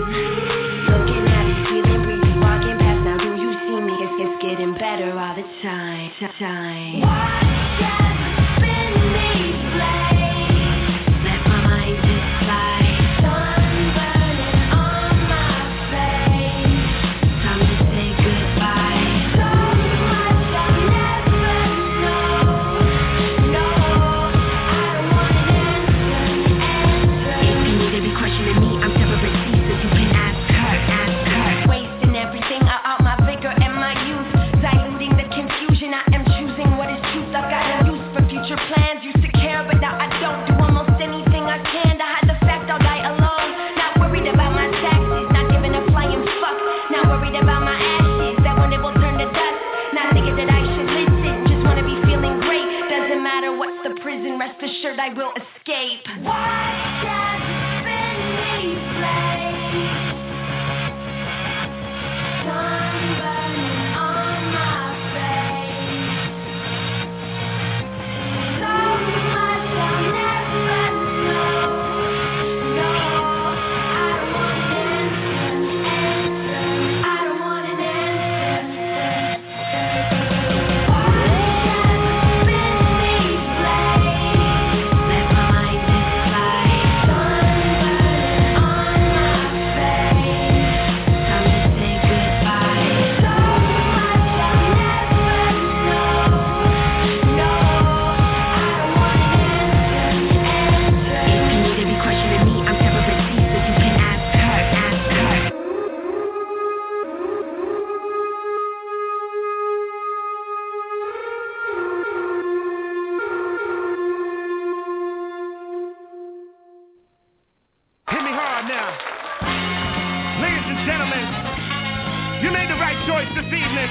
Getting better all the time. Watch out, spin me play. Let my mind just fly. Sun burning on my face. Time to say goodbye. So much I'll never know. No, I don't want an answer. If you need to be questioning me, I'm separate pieces. You can ask her. Wasting everything out my vigor and my youth. Diluting the confusion, I am choosing what is truth. I've got a use for future plans. Used to care, but now I don't. Do almost anything I can to hide the fact I'll die alone. Not worried about my taxes, not giving a flying fuck. Not worried about my ashes, that one day will turn to dust. Not thinking that I should listen, just wanna be feeling great. Doesn't matter what's the prison, rest assured I will escape. Watch out, spin me play. gentlemen, you made the right choice this evening.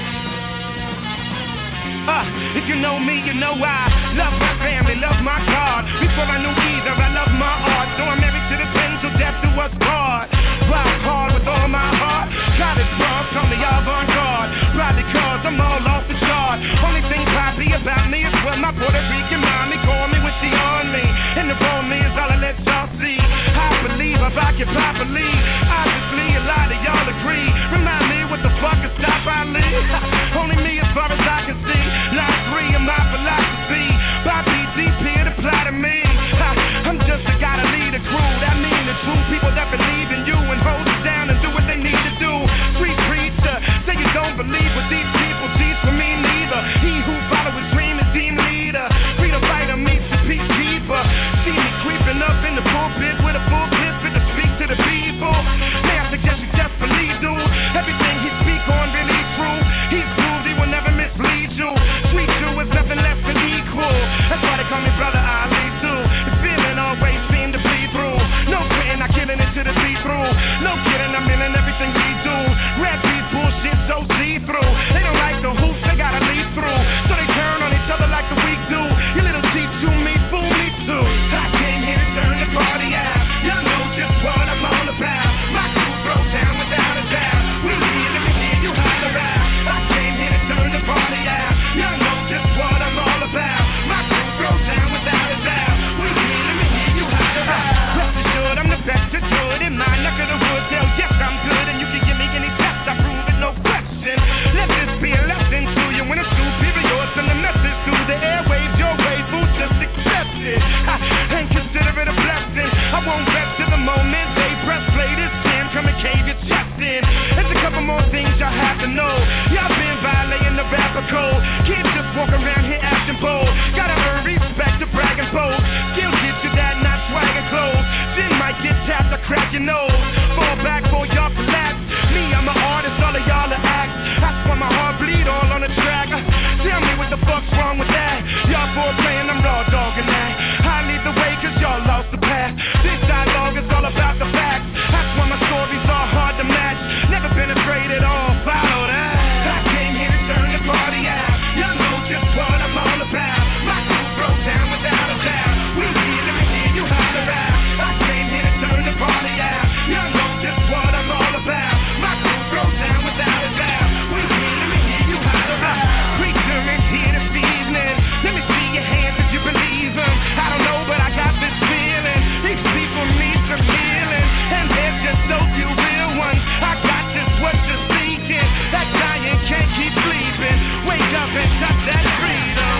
If you know me, you know I love my family, love my God. Before I knew either, I love my art. So I'm married to the pen, so death do us part. Rock hard with all my heart. College bros call me avant-garde. Probably cause I'm all off the chart. Only thing poppy about me is what my Puerto Rican mommy call me when she on me. And the wrong me is all I let y'all see. I believe I rock it properly. Obviously a lot of y'all agree. Remind me what the fuck is stop Ali. Only me as far as I can see. Line 3 of my philosophy. By BGP it apply to me. I'm just a guy to lead a crew. That mean the true people that believe in you and hold you down and do what they need to do. Street preacher, say you don't believe what these people teach, for me neither. He who follow his dream is team leader. Freedom fighter meets the peacekeeper. See me creeping up in the pulpit with a full pistol to speak to the people. May I suggest you just believe, dude. Everything he speak on really true. He's proved he will never mislead you. Sweet you is nothing less than equal. That's why they call me Brother Ali too. The feeling always seem to bleed through. No quitting, I killing it to the see-through. No kidding, I'm in everything we do. Red beat bullshit so see-through. They don't like the hoops, they gotta lead through. So they turn on each other like the weak do. You little teach me, fool me too. I came here to turn the party out. Y'all know just what I'm all about. My crew broke down without a doubt. We here, let me hear you holler out. I came here to turn the party out. Y'all know just what I'm all about. My crew broke down without a doubt. We here, let me hear you holler out. Rest assured, I'm the best to do it. In my neck of the woods, hell yes, I'm good. And you can give me any test, I prove it, no question. Let this be a lesson to you when it's superior. Send a message to the airwaves, your way, fool, just accept it. And consider it a blessing. I won't rest to the moment they press play this jam. Come and cave your chest in. There's a couple more things y'all have to know. Y'all been violating the rapper code. Can't just walk around here acting bold. Gotta earn respect to brag and bold. Still get you that, not swagging clothes. Then might get tapped, I crack your nose. Fall back for y'all collapse. Me, I'm an artist, all of y'all are acts. That's why my heart bleed all on the track. Tell me what the fuck's wrong with that. Y'all playing, I'm raw dogging that. I lead the way cause y'all lost the path. This dialogue is all about the facts. That's why my stories are hard to match. Never been afraid at all, follow that. I came here to turn the party out. Y'all know just what I'm all about. My crew broke down without a doubt. We here, let me hear you holler out. I came here to turn the party out. Y'all know just what I'm all about. My crew broke down without a doubt. We here, let me hear you holler out. Preacher is here this evening. Let me see your hands if you believe him. I don't know, but I got this feeling. These people need some healing, and there's just so few real ones. I got just what you're seeking. That giant can't keep sleeping. Wake up and touch that freedom.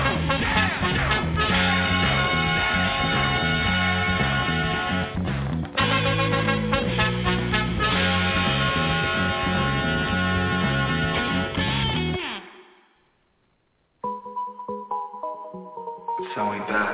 So we back.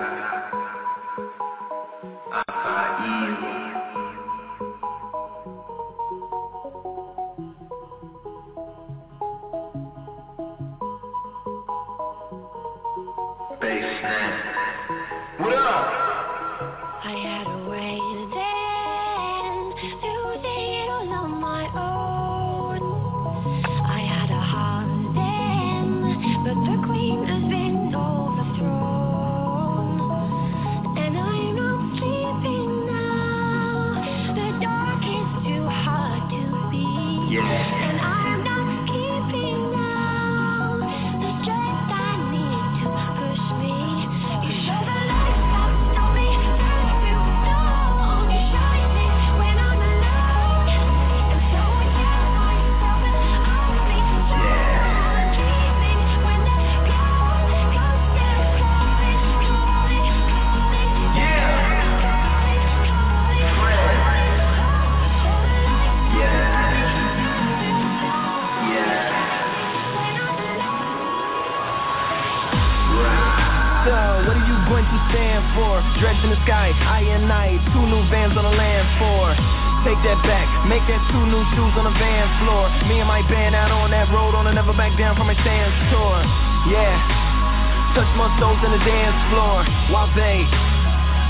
What up? I had a way to dance, losing it all on my own. I had a heart then, but the queen has been overthrown. And I'm not sleeping now. The dark is too hard to beat. Yeah. And I'm not keeping now the strength I need to push me. You show the light, stop, tell me, I feel no. You shine it when I'm alone. And so I tell myself that I'll be strong. Dreaming when the clouds come, they're calling, calling, calling. Yeah. So, what are you going to stand for? Dreads in the sky, eye and night, 2 new vans on the land floor. Take that back, make that 2 new shoes on the van floor. Me and my band out on that road, on a never back down from my dance tour. Yeah, touch my toes in the dance floor while they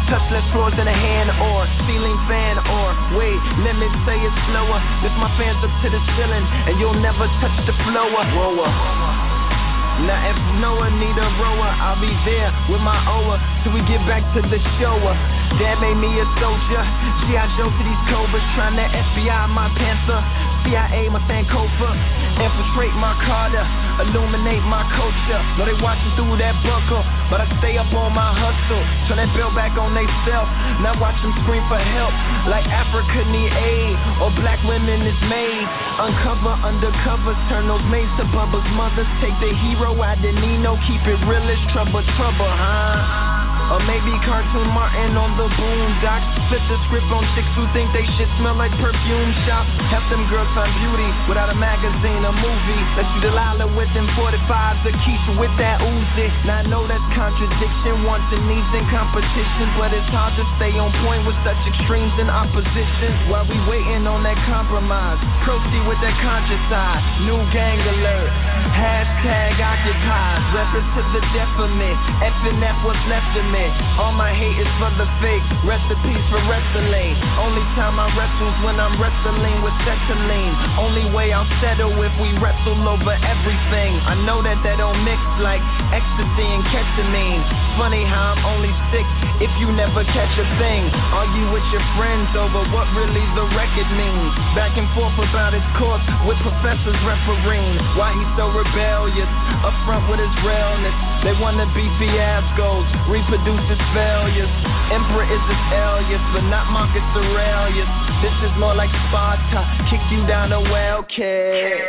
touchless floors in a hand or ceiling fan or wait, let me say it slower. Lift my fans up to the ceiling and you'll never touch the floor. Whoa. Now if Noah need a rower, I'll be there with my oar till we get back to the show. Dad made me a soldier, G.I. Joe to these cobras, trying to FBI my Panther, CIA my Sankofa, infiltrate my Carter, illuminate my culture. No, they watching through that buckle, but I stay up on my hustle, turn that bell back on they self. Now watch them scream for help, like Africa need aid, or black women is made. Uncover undercovers, turn those maids to Bubba's mothers, take the hero out the Nino, keep it real as trouble, huh? Or maybe Cartoon Martin on the boondocks. Flip the script on chicks who think they shit smell like perfume shops. Help them girls find beauty without a magazine or movie. Let's see Delilah with them 45s, Akeisha with that Uzi. Now I know that's contradiction, wants and needs in competition, but it's hard to stay on point with such extremes in opposition. While we waiting on that compromise, proceed with that conscious side. New gang alert, hashtag occupied. Reference to the death of me, F&F what's left of me. All my hate is for the fake, recipes for wrestling. Only time I wrestle's when I'm wrestling with Cetiline. Only way I'll settle if we wrestle over everything. I know that don't mix like ecstasy and ketamine. Funny how I'm only sick if you never catch a thing. Argue with your friends over what really the record means. Back and forth about his course with professors refereeing. Why he's so rebellious, upfront with his realness. They wanna be fiascos, reproduce his failures. Emperor is his alias, but not Marcus Aurelius. This is more like Sparta, kick you down a well kid.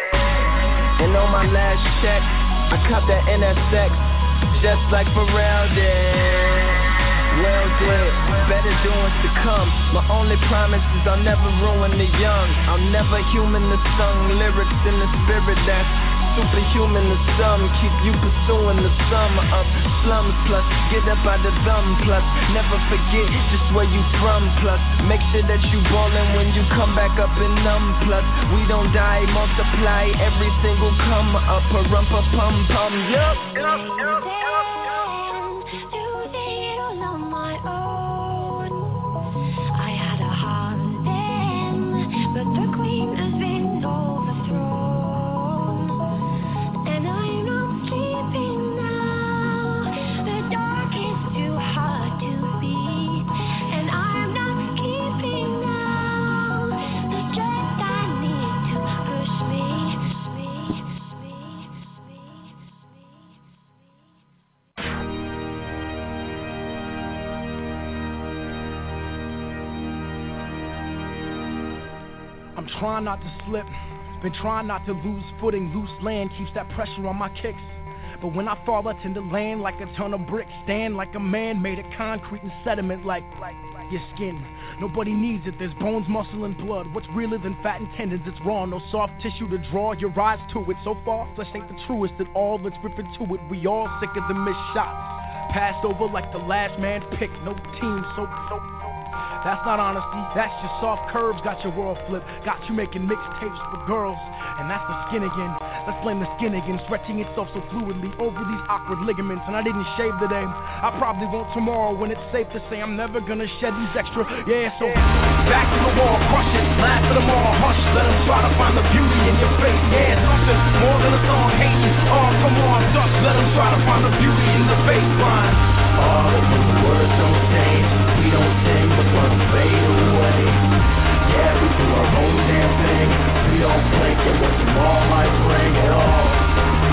And on my last check, I caught that NSX, just like Pharrell did. Well good, better doings to come. My only promise is I'll never ruin the young. I'll never human the sung lyrics in the spirit that's superhuman to some. Keep you pursuing the sum of slums plus get up out the thumb plus never forget just where you from plus make sure that you ballin' when you come back up and numb plus we don't die, multiply every single come up a rumpa pum pum. Yup. Trying not to slip, been trying not to lose footing. Loose land keeps that pressure on my kicks. But when I fall, I tend to land like a ton of bricks. Stand like a man made of concrete and sediment like your skin. Nobody needs it, there's bones, muscle, and blood. What's realer than fat and tendons? It's raw, no soft tissue to draw your eyes to it. So far, flesh ain't the truest at all, let's rip into it. We all sick of the missed shots, passed over like the last man picked. No team, so that's not honesty, that's just soft curves. Got your world flipped, got you making mixtapes for girls. And that's the skin again, let's blame the skin again. Stretching itself so fluidly over these awkward ligaments. And I didn't shave today, I probably won't tomorrow. When it's safe to say I'm never gonna shed these extra. Yeah, so back to the wall, crush it, laugh at them all, hush. Let them try to find the beauty in your face. Yeah, something more than a song hating. Oh, come on, duck, let them try to find the beauty in the baseline. Oh, when the words don't change, we don't sing, but words fade away. Yeah, we do our own damn thing. We don't blink at what tomorrow might bring at all.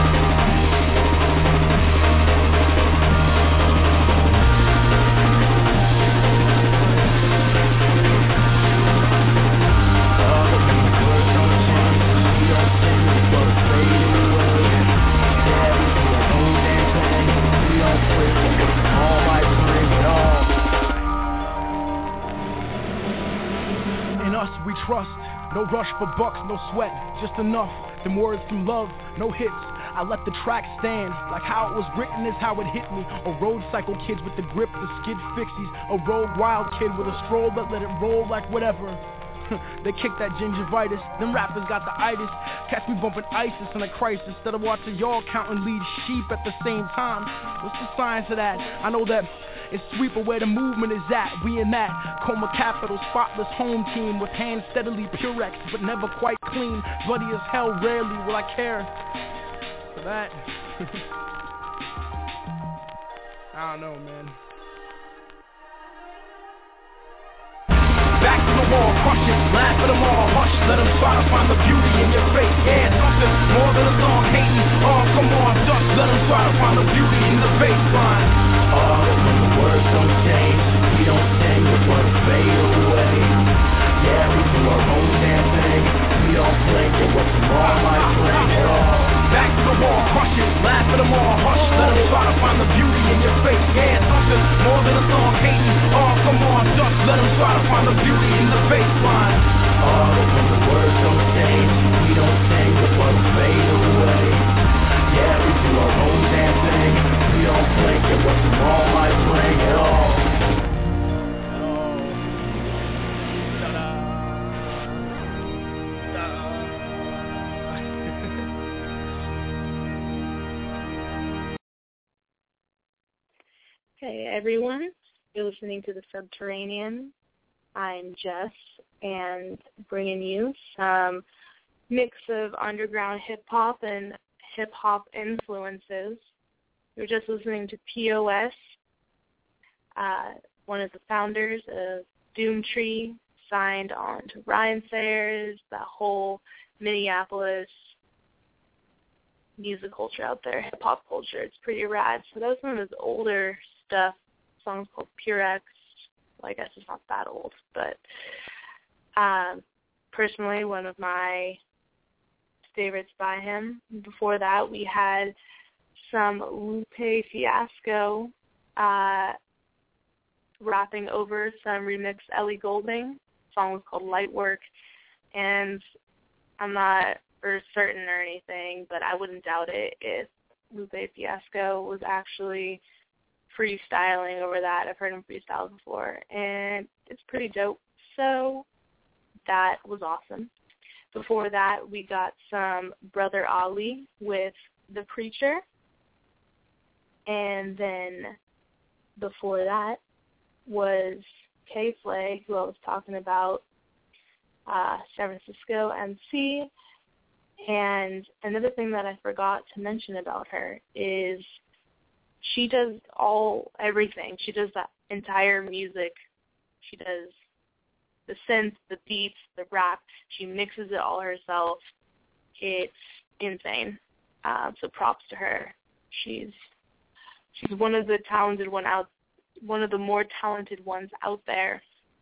We trust, no rush for bucks, no sweat, just enough. Them words from love, no hits. I let the track stand, like how it was written is how it hit me. A road cycle kids with the grip, the skid fixies. A rogue wild kid with a stroll that let it roll like whatever. They kick that gingivitis, them rappers got the itis. Catch me bumping ISIS in a crisis instead of watching y'all counting lead sheep at the same time. What's the science of that? I know that it's sweeper where the movement is at. We in that Coma Capital spotless home team with hands steadily Purex but never quite clean. Bloody as hell, rarely will I care for that. I don't know, man. Back to the wall, crush it, laugh at them all, hush, let them try to find the beauty in your face. Yeah, something more than a song hating. Oh, come on, duck, let them try to find the beauty in the baseline. Oh, when the words don't change, we don't sing, the words fade away. Yeah, we do our own damn thing, we don't blink at what tomorrow might bring. Back to the wall, crush it, laugh at them all, hush, let them try to find the beauty in your face. Yeah, something more than a song hating. Oh, come on, duck, let them try to find the beauty in the baseline. Oh, when the words don't change, we don't sing, the words fade away. Yeah, we do our own damn thing, we don't blink at what tomorrow might bring at all. Hey everyone, you're listening to The Subterranean. I'm Jess, and bringing you some mix of underground hip-hop and hip-hop influences. You're just listening to POS, one of the founders of Doomtree, signed on to Ryan Sayers, that whole Minneapolis music culture out there, hip-hop culture. It's pretty rad. So that was one of his older stuff. The song's called Purex. Well, I guess it's not that old, but personally, one of my favorites by him. Before that, we had some Lupe Fiasco rapping over some remixed Ellie Goulding. The song was called Lightwork, and I'm not for certain or anything, but I wouldn't doubt it if Lupe Fiasco was actually freestyling over that. I've heard him freestyle before, and it's pretty dope. So that was awesome. Before that, we got some Brother Ali with The Preacher. And then before that was K-Flay, who I was talking about, San Francisco MC. And another thing that I forgot to mention about her is she does everything. She does that entire music. She does the synth, the beats, the rap. She mixes it all herself. It's insane. So props to her. She's one of the one of the more talented ones out there.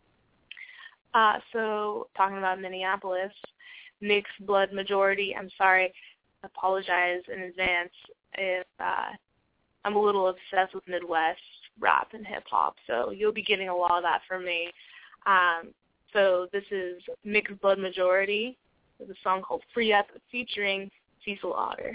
So talking about Minneapolis, Mixed Blood Majority. I'm sorry, apologize in advance if I'm a little obsessed with Midwest rap and hip hop. So you'll be getting a lot of that from me. So this is Mixed Blood Majority with a song called Free Up featuring Cecil Otter.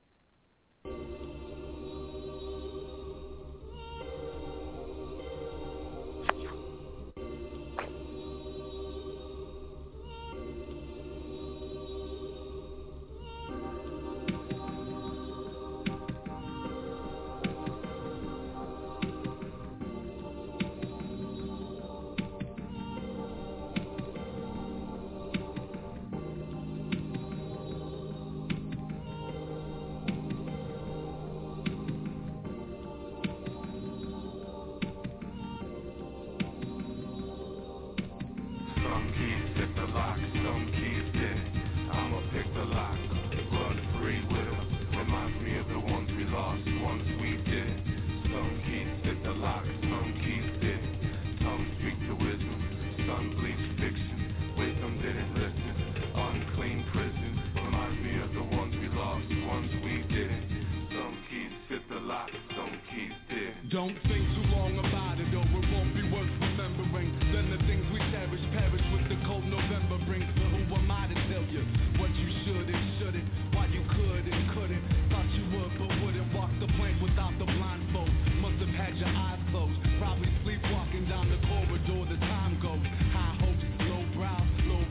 Don't think too long about it, or it won't be worth remembering. Then the things we cherish perish with the cold November brings. But who am I to tell you what you should and shouldn't? Why you could and couldn't? Thought you would but wouldn't walk the plank without the blindfold. Must have had your eyes closed. Probably sleepwalking down the corridor. The time goes. High hopes, low brows, low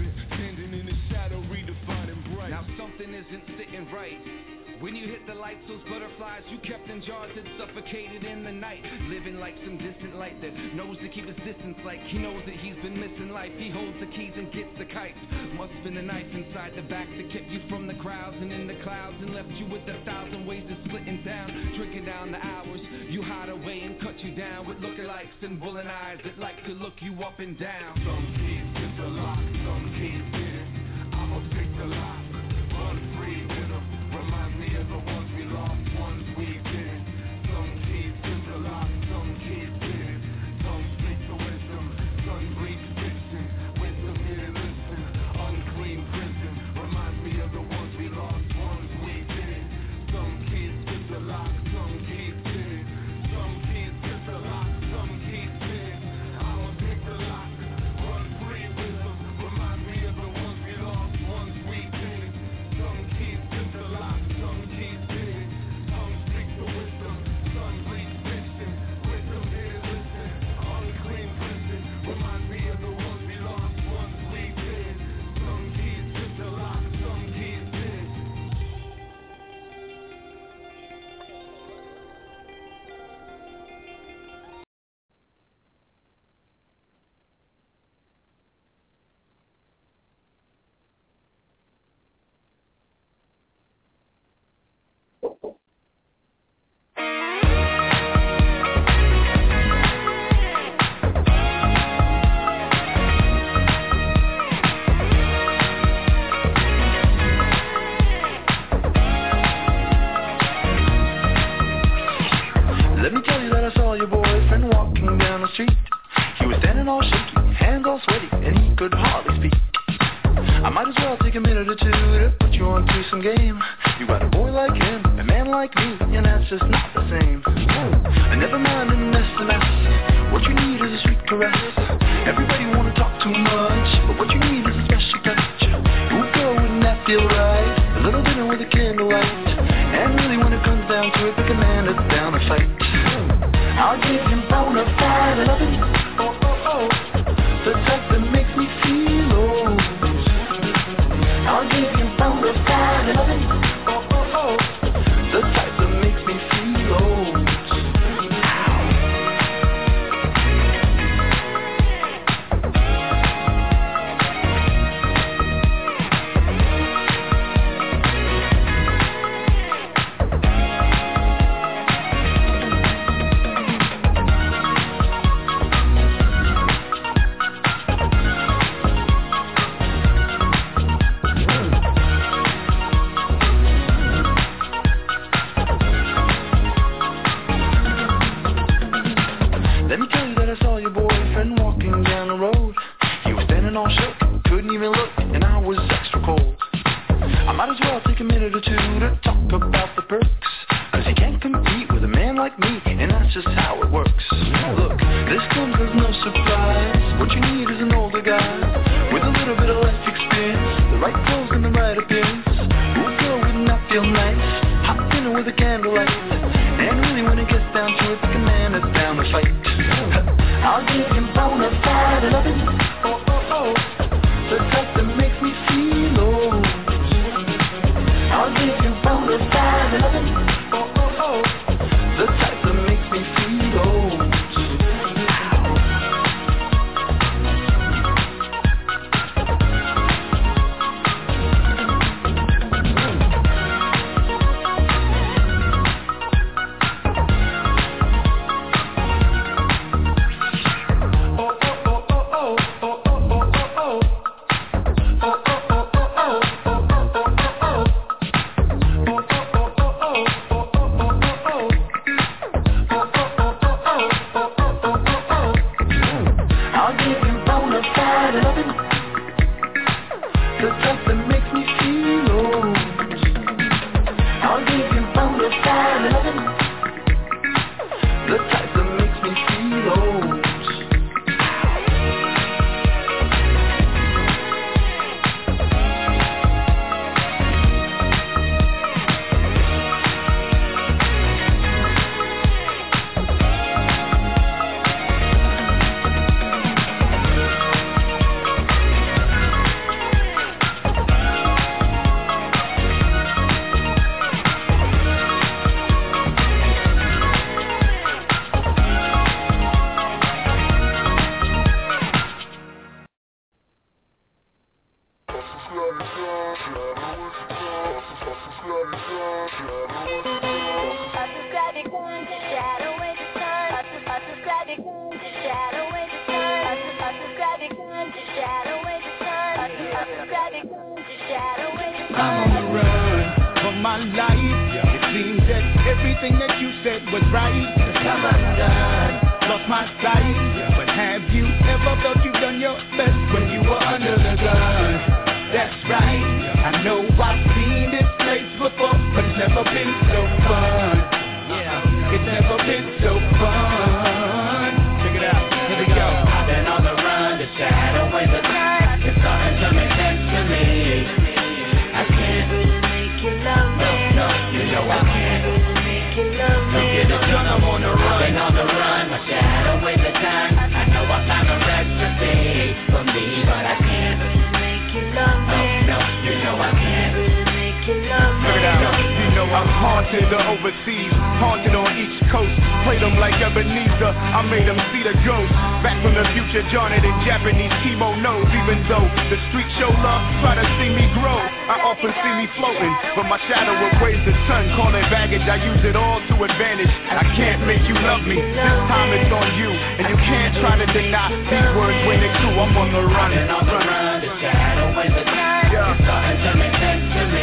Standing in the shadow, redefining bright. Now something isn't sitting right. When you hit the lights, those butterflies you kept in jars that suffocated in the night. Living like some distant light that knows to keep his distance, like he knows that he's been missing life. He holds the keys and gets the kites. Must have been the knife inside the back that kept you from the crowds and in the clouds and left you with 1,000 ways of splitting down. Drinking down the hours, you hide away and cut you down with lookalikes and bullet eyes that like to look you up and down. Some kids get the lock, some kids didn't. I'ma pick the lock, run free with them. Remind me of the ones we lost, ones we didn't. Some kids get the lock, some kids didn't. Some speak to wisdom, some breathe fiction. Wisdom here, listen, unclean prison. Remind me of the ones we lost, ones we didn't. Some kids get the lock, some kids didn't. Some kids get the lock, some kids didn't. I'ma pick the lock, run free with them. Remind me of the ones we lost, ones we didn't. Some kids get the lock, some kids didn't. Some speak to wisdom, some breathe fiction. Wisdom here, listen, unclean prison. Remind me of the ones we lost, ones we didn't. Some kids get the lock, some kids didn't. Let me tell you that I saw your boyfriend walking down the street. He was standing all shaky, hands all sweaty, and he could hardly speak. I might as well take a minute or two to put you on to some game. You got a boy like him, a man like me, and that's just not the same. And never mind an SMS, what you need is a sweet caress. Everybody wanna talk too much, but what you need is a special touch. Ooh girl, wouldn't that feel right? A little dinner with a candlelight. And really when it comes down to it, pick a man that's down to fight. I'll give you bona fide loving, oh oh oh, the type that makes me feel old. I'll give you bona fide loving, oh oh oh, the type that makes me feel old. Let me tell you that I saw your boyfriend walking down the road. He was standing all shook, couldn't even look, and I was extra cold. I might as well take a minute or two to talk about the perks, cause you can't compete with a man like me, and that's just how it works. Look, this comes as no surprise. What you need is an older guy with a little bit of life experience, the right clothes and the right appearance. Ooh girl, wouldn't that feel nice? Hot dinner with a candlelight. And really when it gets down to it, pick a man that's down to fight. I'll give you bona fide loving, oh oh oh, the type that makes me feel old. I'll give you bona fide loving, oh oh oh, the type that makes me feel old. I'm on the run for my life. It seems that everything that you said was right. I'm undone, lost my sight. But have you ever felt you've done your best when you were under the gun? That's right. I know I've seen this place before, but it's never been so fun. Yeah, it's never been so fun. Check it out. Here we go. I've been on the run, the shadow and the dark. It's starting to make sense to me. I can't make you love me. No, you know I can't make you love me. Don't get it done, I'm on the run. Been on the run, my shadow in the time. I know I found a recipe for me, but I can't make you love me. No, you know I can't make you love me. Check it out. You know I'm haunted overseas, haunted on each coast. Played them like Ebenezer, I made them see the ghost. Back from the future, Johnny in Japanese kimonos. Even though the street show love, try to see me grow. I often see me floating, but my shadow will raise the sun. Call it baggage, I use it all to advantage. I can't make you love me, this time it's on you. And you can't try to deny these words when it's true. I'm on the run. And on the run, the shadow and the dark. It's starting to make sense to me.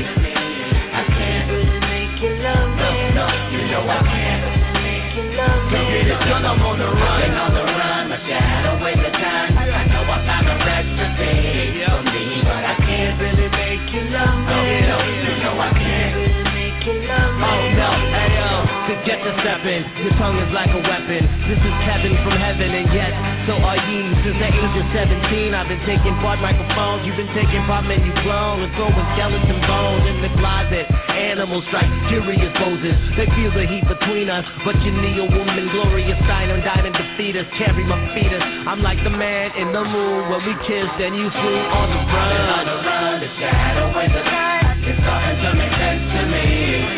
I can't make you love me. No, you know I can't make you love me. Don't get it done, I'm on the run. And on the run, my shadow in the time. I know I found a recipe for me, but I can't really make you love me. No, you know I can't make you love me. Oh no, hey yo, to get to stepping, your tongue is like a weapon. This is Kevin from heaven, and yes, so are ye. Since the age of 17, I've been taking part microphones. You've been taking part menu clones and throwing skeleton bones in the closet. Animal strike, curious poses. They feel the heat between us, but you need a woman, Gloria Steinem, died and defeat us. Carry my fetus. I'm like the man in the moon when we kissed and you flew on the run. On the run, the shadow and the dark. It's starting to make sense to me.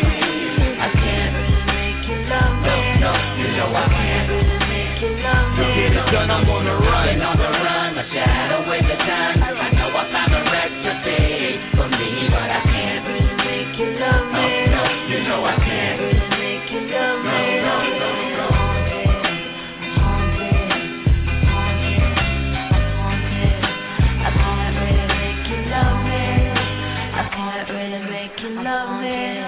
I can't make you love me. No, you know I can't make you love me. Don't get it done, I'm on the run. And on the run, my shadow in the time. I know I found a recipe for me, but I can't make you love me. No, you know I can't make you love me. I can't really make you love me. I can't really make you love me.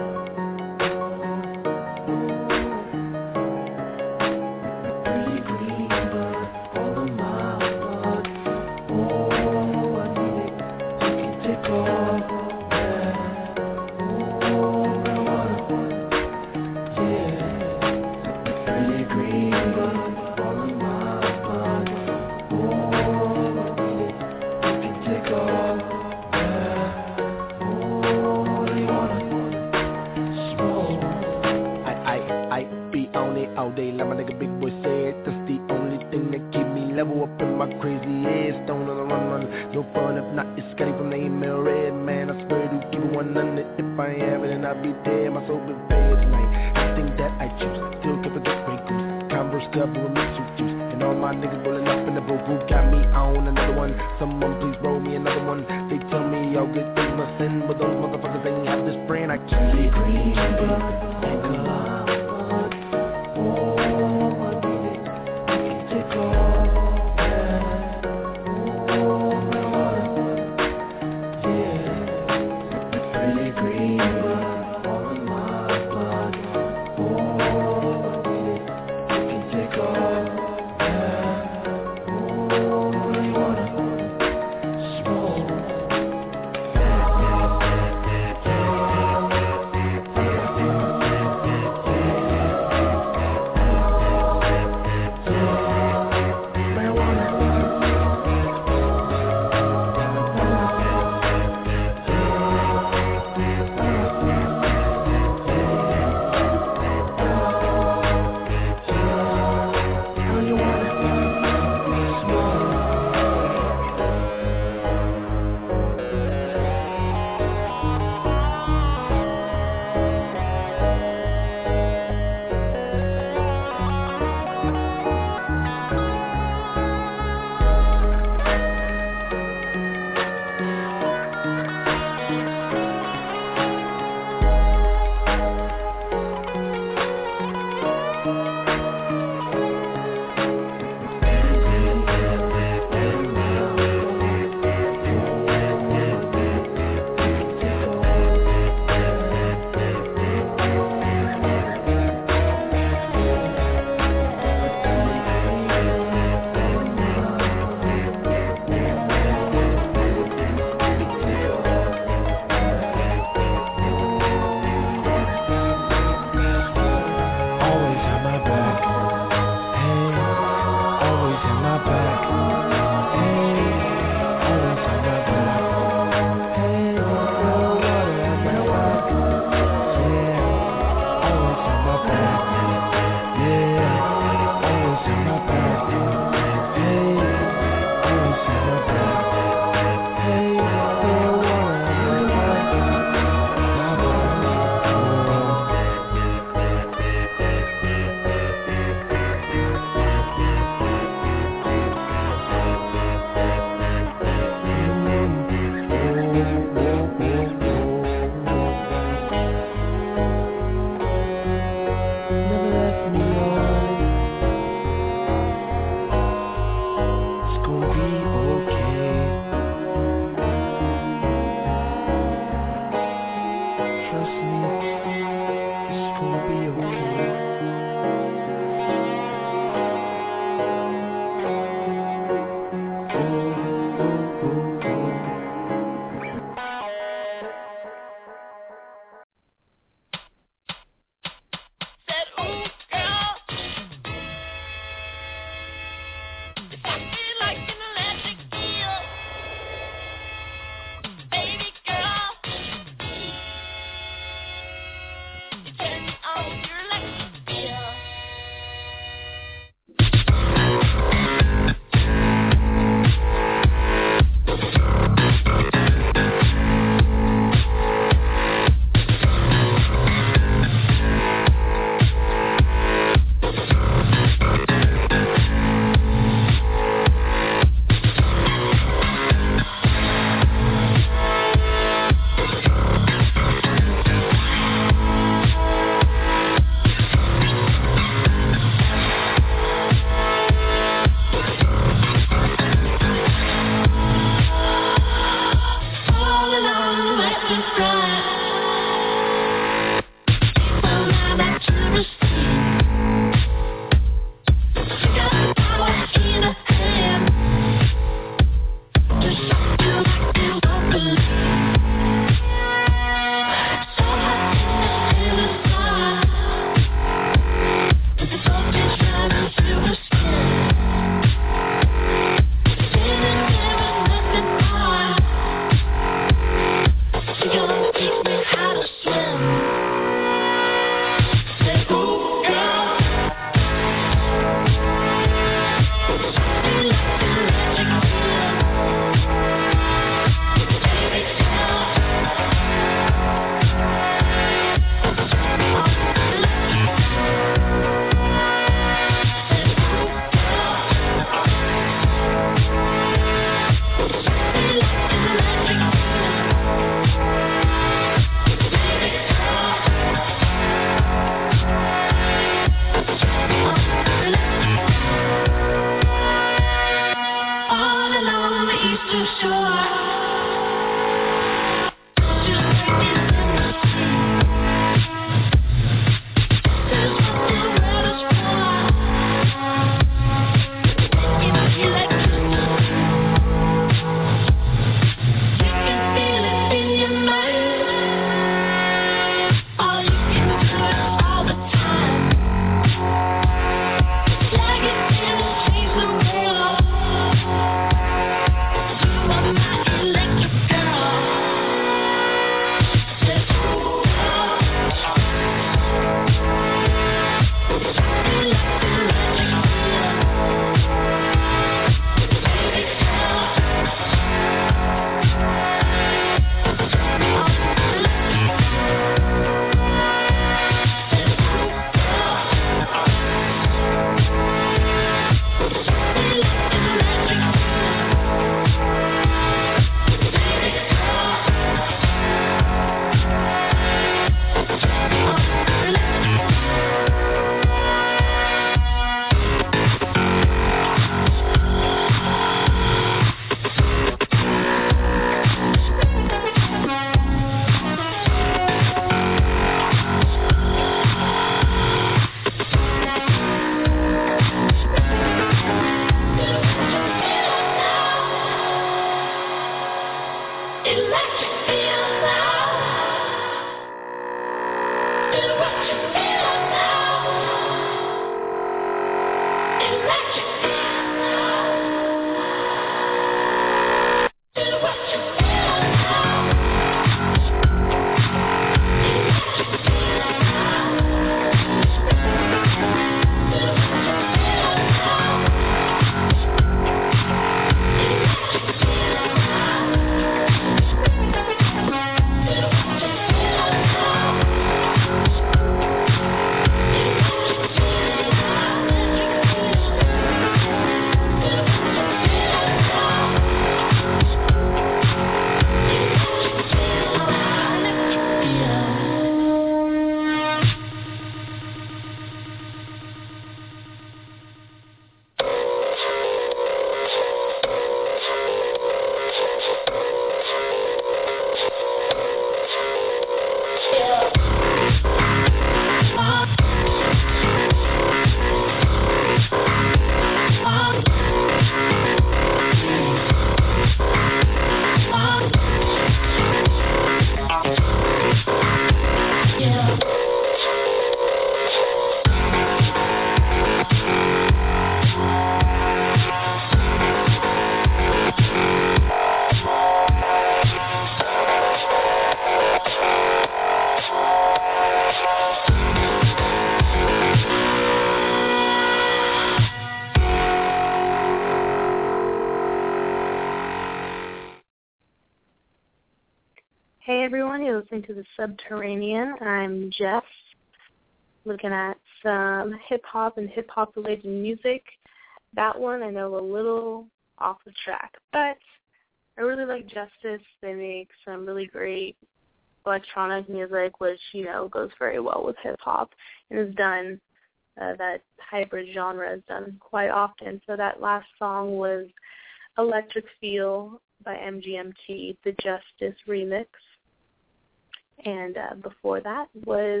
You're listening to The Subterranean. I'm Jess, looking at some hip-hop and hip-hop related music. That one I know a little off the track, but I really like Justice. They make some really great electronic music, which, you know, goes very well with hip-hop and is done, that hybrid genre is done quite often. So that last song was Electric Feel by MGMT, the Justice remix. And before that was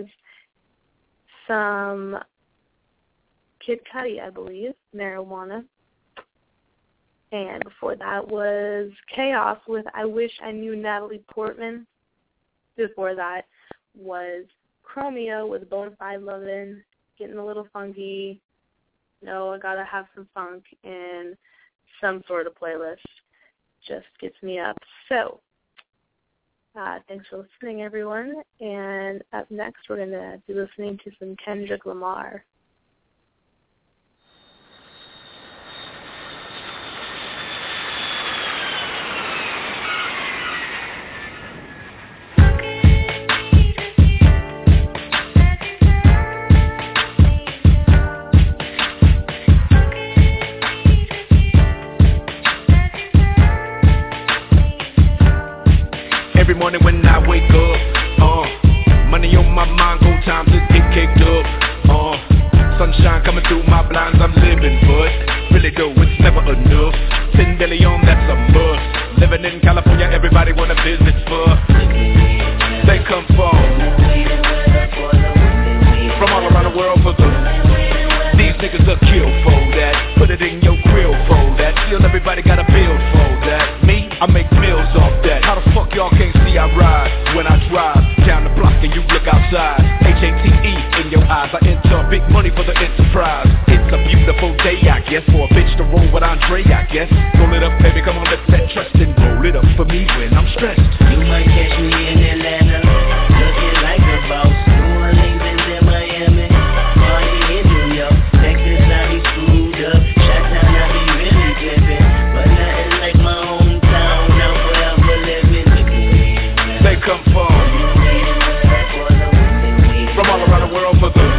some Kid Cudi, I believe, Marijuana. And before that was Chaos with I Wish I Knew Natalie Portman. Before that was Chromeo with Bonafide Lovin', getting a little funky. No, I gotta have some funk in some sort of playlist. Just gets me up. So, thanks for listening, everyone. And up next, we're going to be listening to some Kendrick Lamar. Every morning when I wake up, money on my mind, go time to get caked up. Sunshine coming through my blinds, I'm living, but really though it's never enough. 10 billion, that's a must. Living in California, everybody wanna visit for. They come from all around the world for the. These niggas are kill for that. Put it in your grill for that. Still everybody got a build for that. Me, I make meals off that. How the fuck y'all can't see I ride when I drive down the block and you look outside? H-A-T-E in your eyes. I enter big money for the enterprise. It's a beautiful day, I guess, for a bitch to roll with Andre, I guess. Roll it up, baby, come on, let's that trust and roll it up for me when I'm stressed. You might catch me in Atlanta, looking like a boss. New Orleans and then Miami, party in New York. Texas, I be screwed up. Chi-Town, I be really dipping. But nothing like my hometown, now forever living. They come from all around the world for the.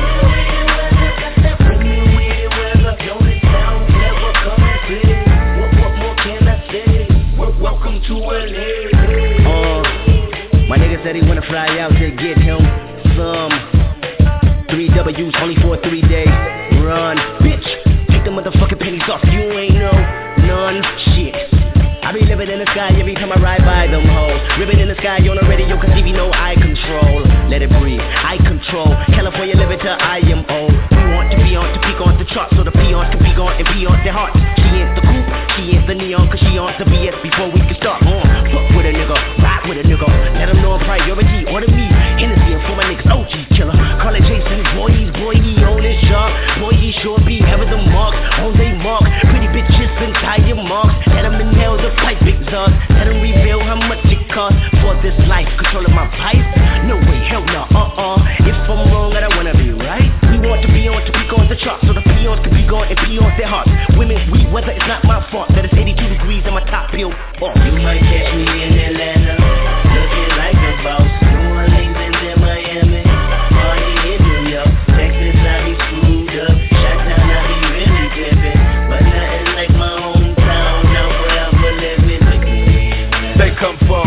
Welcome to LA. My nigga said he wanna fly out to get him some 3 W's only for a 3-day run. Bitch, take the motherfucking pennies off, you ain't know none shit. I be living in the sky every time I ride by them hoes. Ribbon in the sky on the radio, cause TV no eye control. Let it breathe, I control. California living till I am old. We want to be on to peak on the chart, so the peons can peak on and pee on their hearts. She ain't the coupe, she ain't the neon, cause she on the BS before we can start. Fuck with a nigga, ride with a nigga. Let them know I'm priority, order me. Hennessy and for my niggas, OG killer. Call it Jason, boy, he on his job. Boy, he sure be having the marks on they mark. Pretty bitches and tire marks. Let them inhale the pipe exhaust. Let them reveal how much it costs for this life. Controlling my pipe? No way, hell no, If I'm wrong, I don't wanna be right. We want to be on to peak on the chart, so the peons can be gone and pee on their hearts. Women, we weather, it's not my fault that it's 82 degrees and my top peeled off. You might catch me in Atlanta, looking like a boss. New Orleans and then Miami, party in New York. Texas, I be screwed up. Chi-Town, I be really dipping. But nothing like my hometown, now forever living. They come from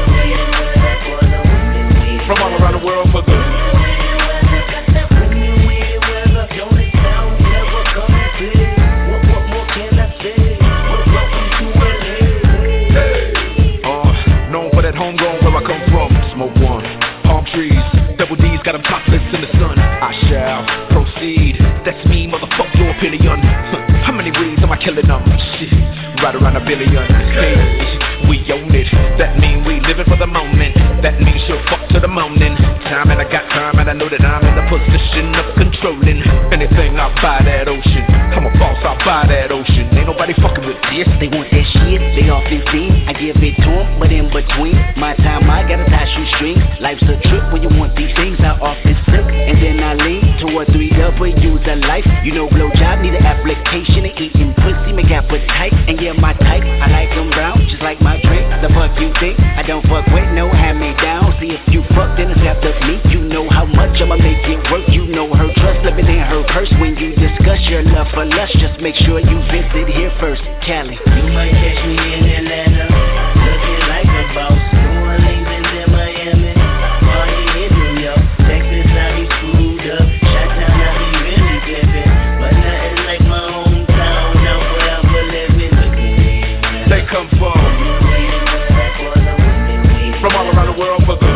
all around the world for the. Homegrown where I come from, smoke one, palm trees, double D's got them topless in the sun. I shall proceed, that's me, motherfuck your opinion. How many ways am I killing them? Shit, right around 1 billion. Hey, we own it, that mean we living for the moment. That means you'll fuck to the morning. Time and I got time and I know that I'm in the position of controlling anything out by that ocean. I'm a boss out by that ocean. Ain't nobody fucking with this. They want that shit, they off this thing. I give it to them, but in between my time I gotta tie shoestrings. Life's a trip when you want these things. I often sip and then I lean toward 3 W's of life. You know blowjob need an application and eating pussy make appetite. And yeah, my type, I like them brown, just like my drink. The fuck you think? I don't fuck with no hand me down. See if you your love for lust, just make sure you visit here first, Cali. You might catch me in Atlanta, looking like a boss. New Orleans and then Miami, party in New York. Texas, I be screwed up. Chi-town, I be really pimpin'. But nothing like my hometown, now forever living. They come from all around the world for the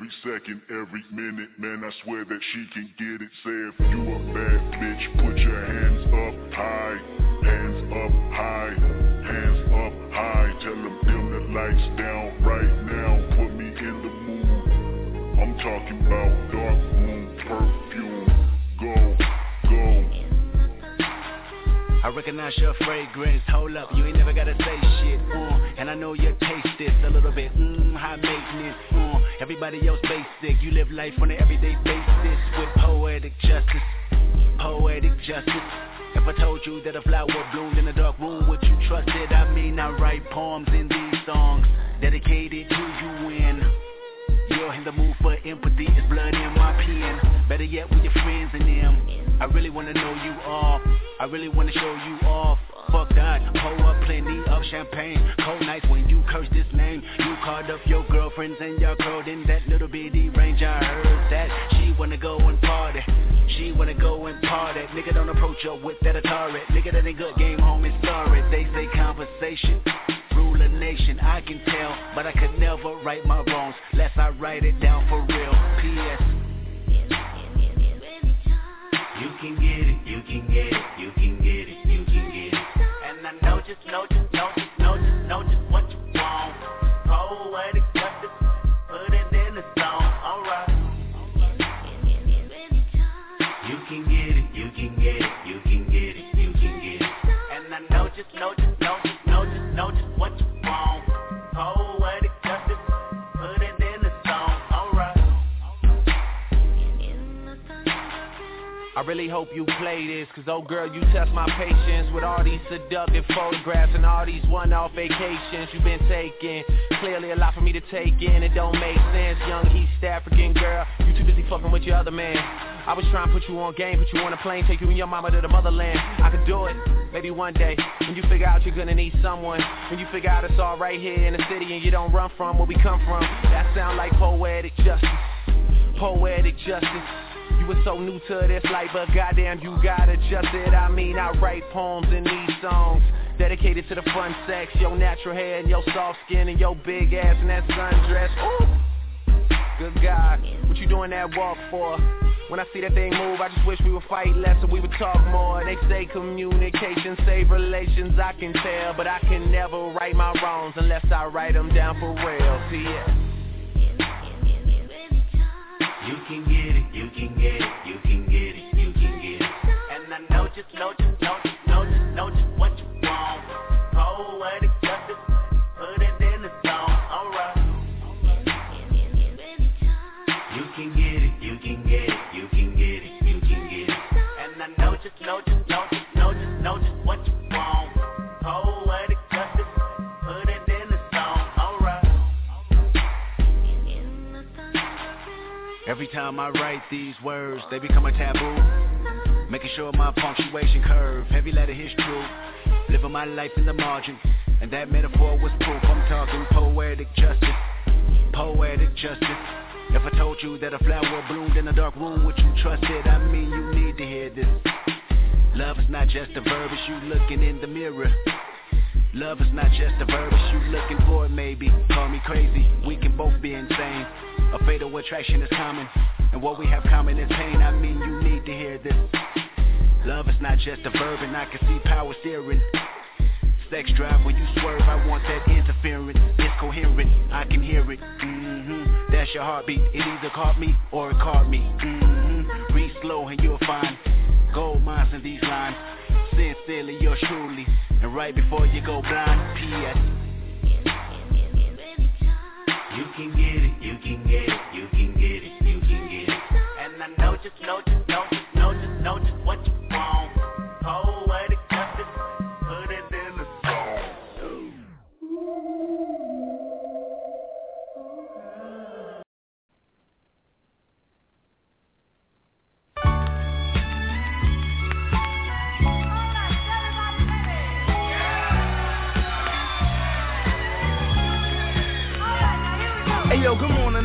every second, every minute. Man, I swear that she can get it. Say if you a bad bitch, put your hands up high. Hands up high. Hands up high. Tell them dim the lights down right now. Put me in the mood. I'm talking about dark room perfume. Go, go. I recognize your fragrance. Hold up, you ain't never gotta say shit. And I know your taste is a little bit high maintenance. Everybody else basic. You live life on an everyday basis with poetic justice. Poetic justice. If I told you that a flower bloomed in a dark room, would you trust it? I mean, I write poems in these songs dedicated to you when you're in the mood for empathy. It's blood in my pen. Better yet, with your friends and them. I really wanna know you all. I really wanna show you off. Fuck that, pour up plenty of champagne. Cold nights when you curse this name. You called up your girlfriends and y'all curled in that little bitty range. I heard that she wanna go and party. She wanna go and party. Nigga, don't approach her with that Atari. Nigga, that ain't good, game home and sorry. They say conversation rule a nation. I can tell, but I could never right my wrongs lest I write it down for real. P.S. You can get it, you can get it, you can get it, you can get it. And I know just what you want. Poetic justice, put it in the song, alright. You can get it, you can get it, you can get it, you can get it. And I know just what you want. Poetic justice, put it in the song, alright. I really hope you play this, cause oh girl, you test my patience with all these seductive photographs and all these one-off vacations you've been taking. Clearly a lot for me to take in, it don't make sense. Young East African girl, you too busy fucking with your other man. I was trying to put you on game, put you on a plane, take you and your mama to the motherland. I could do it, maybe one day, when you figure out you're gonna need someone. When you figure out it's all right here in the city and you don't run from where we come from. That sound like poetic justice, poetic justice. You were so new to this life, but goddamn you got adjusted. I mean, I write poems in these songs dedicated to the fun sex, your natural hair and your soft skin and your big ass and that sundress. Ooh, good God, what you doing that walk for? When I see that thing move, I just wish we would fight less and we would talk more. They say communication save relations, I can tell, but I can never right my wrongs unless I write them down for real. P.S. You can get it, you can get it, you can get it, you can get it. And I know just what you want. Poetic justice, put it in the song, alright. You can get it, you can get it, you can get it, you can get it. And I know just what you want. Poetic justice, put it in the song, alright. Every time I write these words, they become a taboo. Making sure my punctuation curve, heavy letter hits true. Living my life in the margin, and that metaphor was proof. I'm talking poetic justice, poetic justice. If I told you that a flower bloomed in a dark room, would you trust it? I mean, you need to hear this. Love is not just a verb, it's you looking in the mirror. Love is not just a verb, it's you looking for it maybe. Call me crazy, we can both be insane. A fatal attraction is common, and what we have common is pain. I mean, you need to hear this. Love is not just a verb, and I can see power steering. Sex drive when you swerve, I want that interference. It's coherent, I can hear it. That's your heartbeat, it either caught me or it caught me. Read slow and you'll find gold mines in these lines. Sincerely, yours truly, and right before you go blind. P.S. You can get it, you can get it, you can get it, you can get it. And I know just what you want. Poetic justice, put it in the song. Hey yo, good morning America.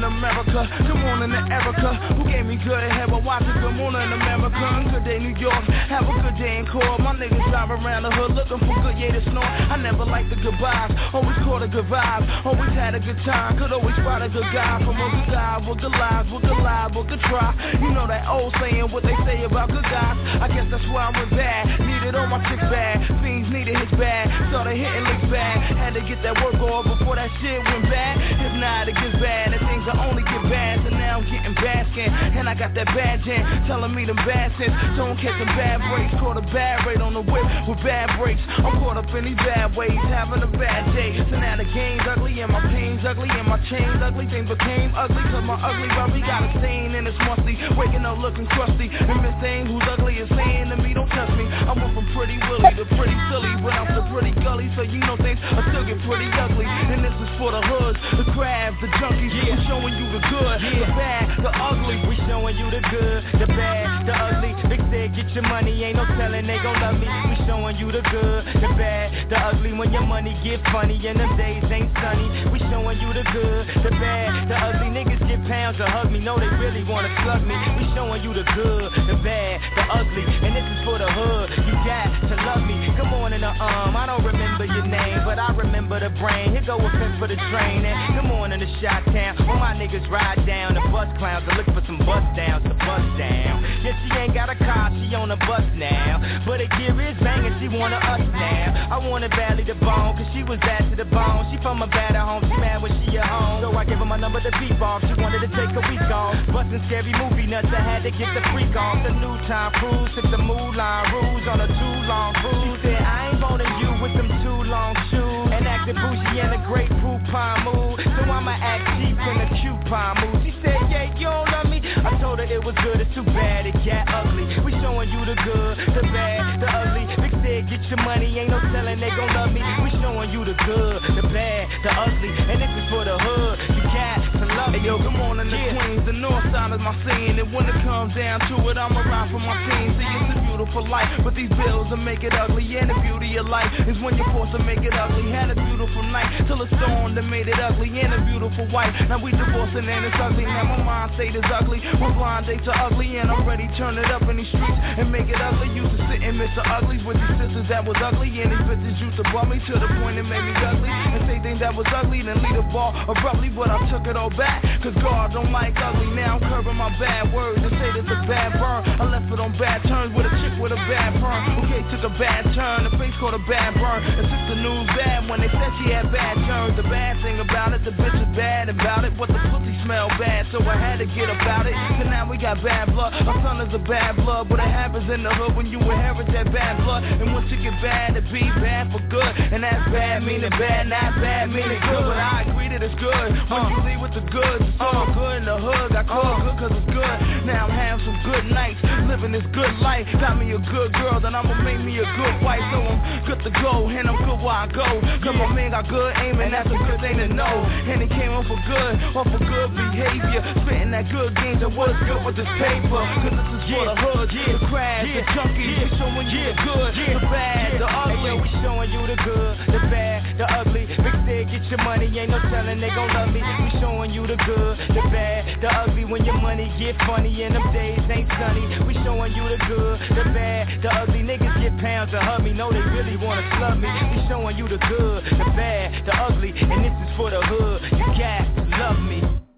America. Good morning to Erica, who gave me good head while watching Good Morning America. Good day, New York. Have a good day in court. My niggas drive around the hood looking for good, yeah, to snort. I never liked the goodbyes, always caught a good vibe, always had a good time, could always spot a good guy from a good guy, with good lies, with good lie, with good try. You know that old saying, what they say about good guys. I guess that's why I went bad, needed all my chicks bad, fiends needed his bad, started hitting licks bad, had to get that work off before that shit went bad. If not, it gets bad, and things will only get bad, so now I'm getting basking, and I got that bad gin, telling me them bad sins, don't catch them bad breaks, caught a bad rate on the whip with bad breaks. I'm caught up in these bad ways, having a bad day. So now the game's ugly and my pain's ugly and my chain's ugly. Things became ugly cause my ugly rubby got a stain and it's musty. Waking up looking crusty and Miss Thing who's ugly is saying to me, don't touch me. I went from pretty willy to pretty silly, but I'm still pretty gully, so you know things I still get pretty ugly. And this is for the hoods, the crabs, the junkies. Yeah. We're showing you the good, the bad, the ugly. We showing you the good, the bad, the ugly. Big said get your money, ain't no telling they gon' love me. We showing you the good, the bad, the ugly. When your money get funny and them days ain't sunny. We showing you the good, the bad, the ugly. Niggas get pounds to hug me, know they really wanna slug me. We showing you the good, the bad, the ugly. And this is for the hood, you got to love me. Good morning to I don't remember your name, but I remember the brain. Here go a fence for the train. And good morning to Chi-Town, where my niggas ride down. The bus clowns to look for some bus downs to bust down. Yeah, she ain't got a car, she on a bus now. But a gear is banging, she wanna us now. I wanted badly to bone, cause she was bad to the bone. She from a bad at home, she mad when she at home. So I gave her my number to beat off, she wanted to take a week off. Bustin' scary movie nuts, I had to get the freak off. The new time cruise, took the Moulin Rouge on a too long cruise. She said, I ain't boning you with them too long shoes. And acting bougie in a great poupon mood. So I'ma act cheap in a coupon mood. She said, yeah, you don't love me. I told her it was good, it's too bad it got ugly. We showing you the good, the bad, the ugly. Big said, get your money, ain't no telling they gon' love me. We showing you the good, the bad, the ugly. And this is for the hood, you got to love me. Hey yo, good morning to Queens, the north side is my scene. And when it comes down to it, I'ma ride for my team. See, it's a beautiful life, but these bills will make it ugly. And the beauty of life is when you're forced to make it ugly. Had a beautiful night, till a storm that made it ugly. And a beautiful wife, now we divorcing and it's ugly. Now my mind state is ugly, when blind dates are ugly. And I'm ready to turn it up in these streets and make it ugly. Used to sit and miss the uglies with these sisters that was ugly. And these bitches used to bum me to the point it made me ugly. And say things that was ugly, then leave the ball abruptly. But I took it all back, cause God don't like ugly. Now I'm curbing my bad words and say this a bad burn. I left it on bad terms with a chick with a bad perm. Okay, took a bad turn, the face caught a bad burn. And took the news bad when they said she had bad turns. The bad thing about it, the bitch is bad about it, but the pussy smell bad, so I had to get about it. So now we got bad blood, our son is a bad blood. But it happens in the hood when you inherit that bad blood. And once you get bad, it be bad for good. And that's bad meaning bad, not bad meaning good. But I agree that it's good when you leave with the goods. It's all good in the hood, got called good cause it's good. Now I'm having some good nights, living this good life. Got me a good girl, then I'ma make me a good wife. So I'm good to go, and I'm good where I go. Cause my man got good aim, and that's a good thing to know. And he came on for good, or for good behavior. Spitting that good game, so what's good with this paper? Cause this is for the hood, the crabs, the junkies. We showing you the good, the bad, the ugly. Hey, yo, we showing you the good, the bad, the ugly. Big said, get your money, ain't no telling they gon' love me. We showing you the good, the bad, the ugly. When your money get funny and them days ain't sunny. We showing you the good, the bad, the ugly. Niggas get pounds to hug me, know they really wanna slug me. We showing you the good, the bad, the ugly. And this is for the hood, you got to love me.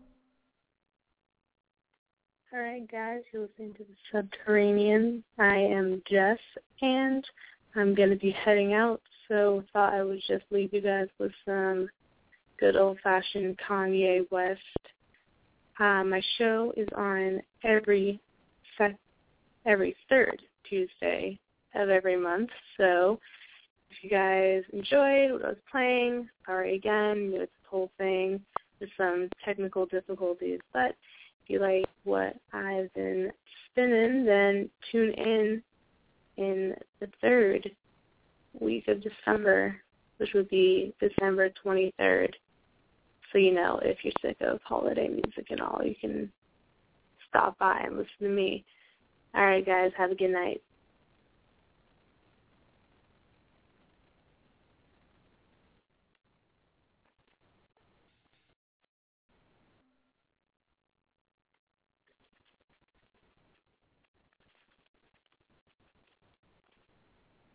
Alright guys, you're listening to the Subterranean. I am Jess, and I'm going to be heading out, so thought I would just leave you guys with some good old-fashioned Kanye West. My show is on every third Tuesday of every month, so if you guys enjoyed what I was playing, sorry again, it's the whole thing with some technical difficulties, but if you like what I've been spinning, then tune in the third week of December, which would be December 23rd. So you know, if you're sick of holiday music and all, you can stop by and listen to me. All right, guys, have a good night.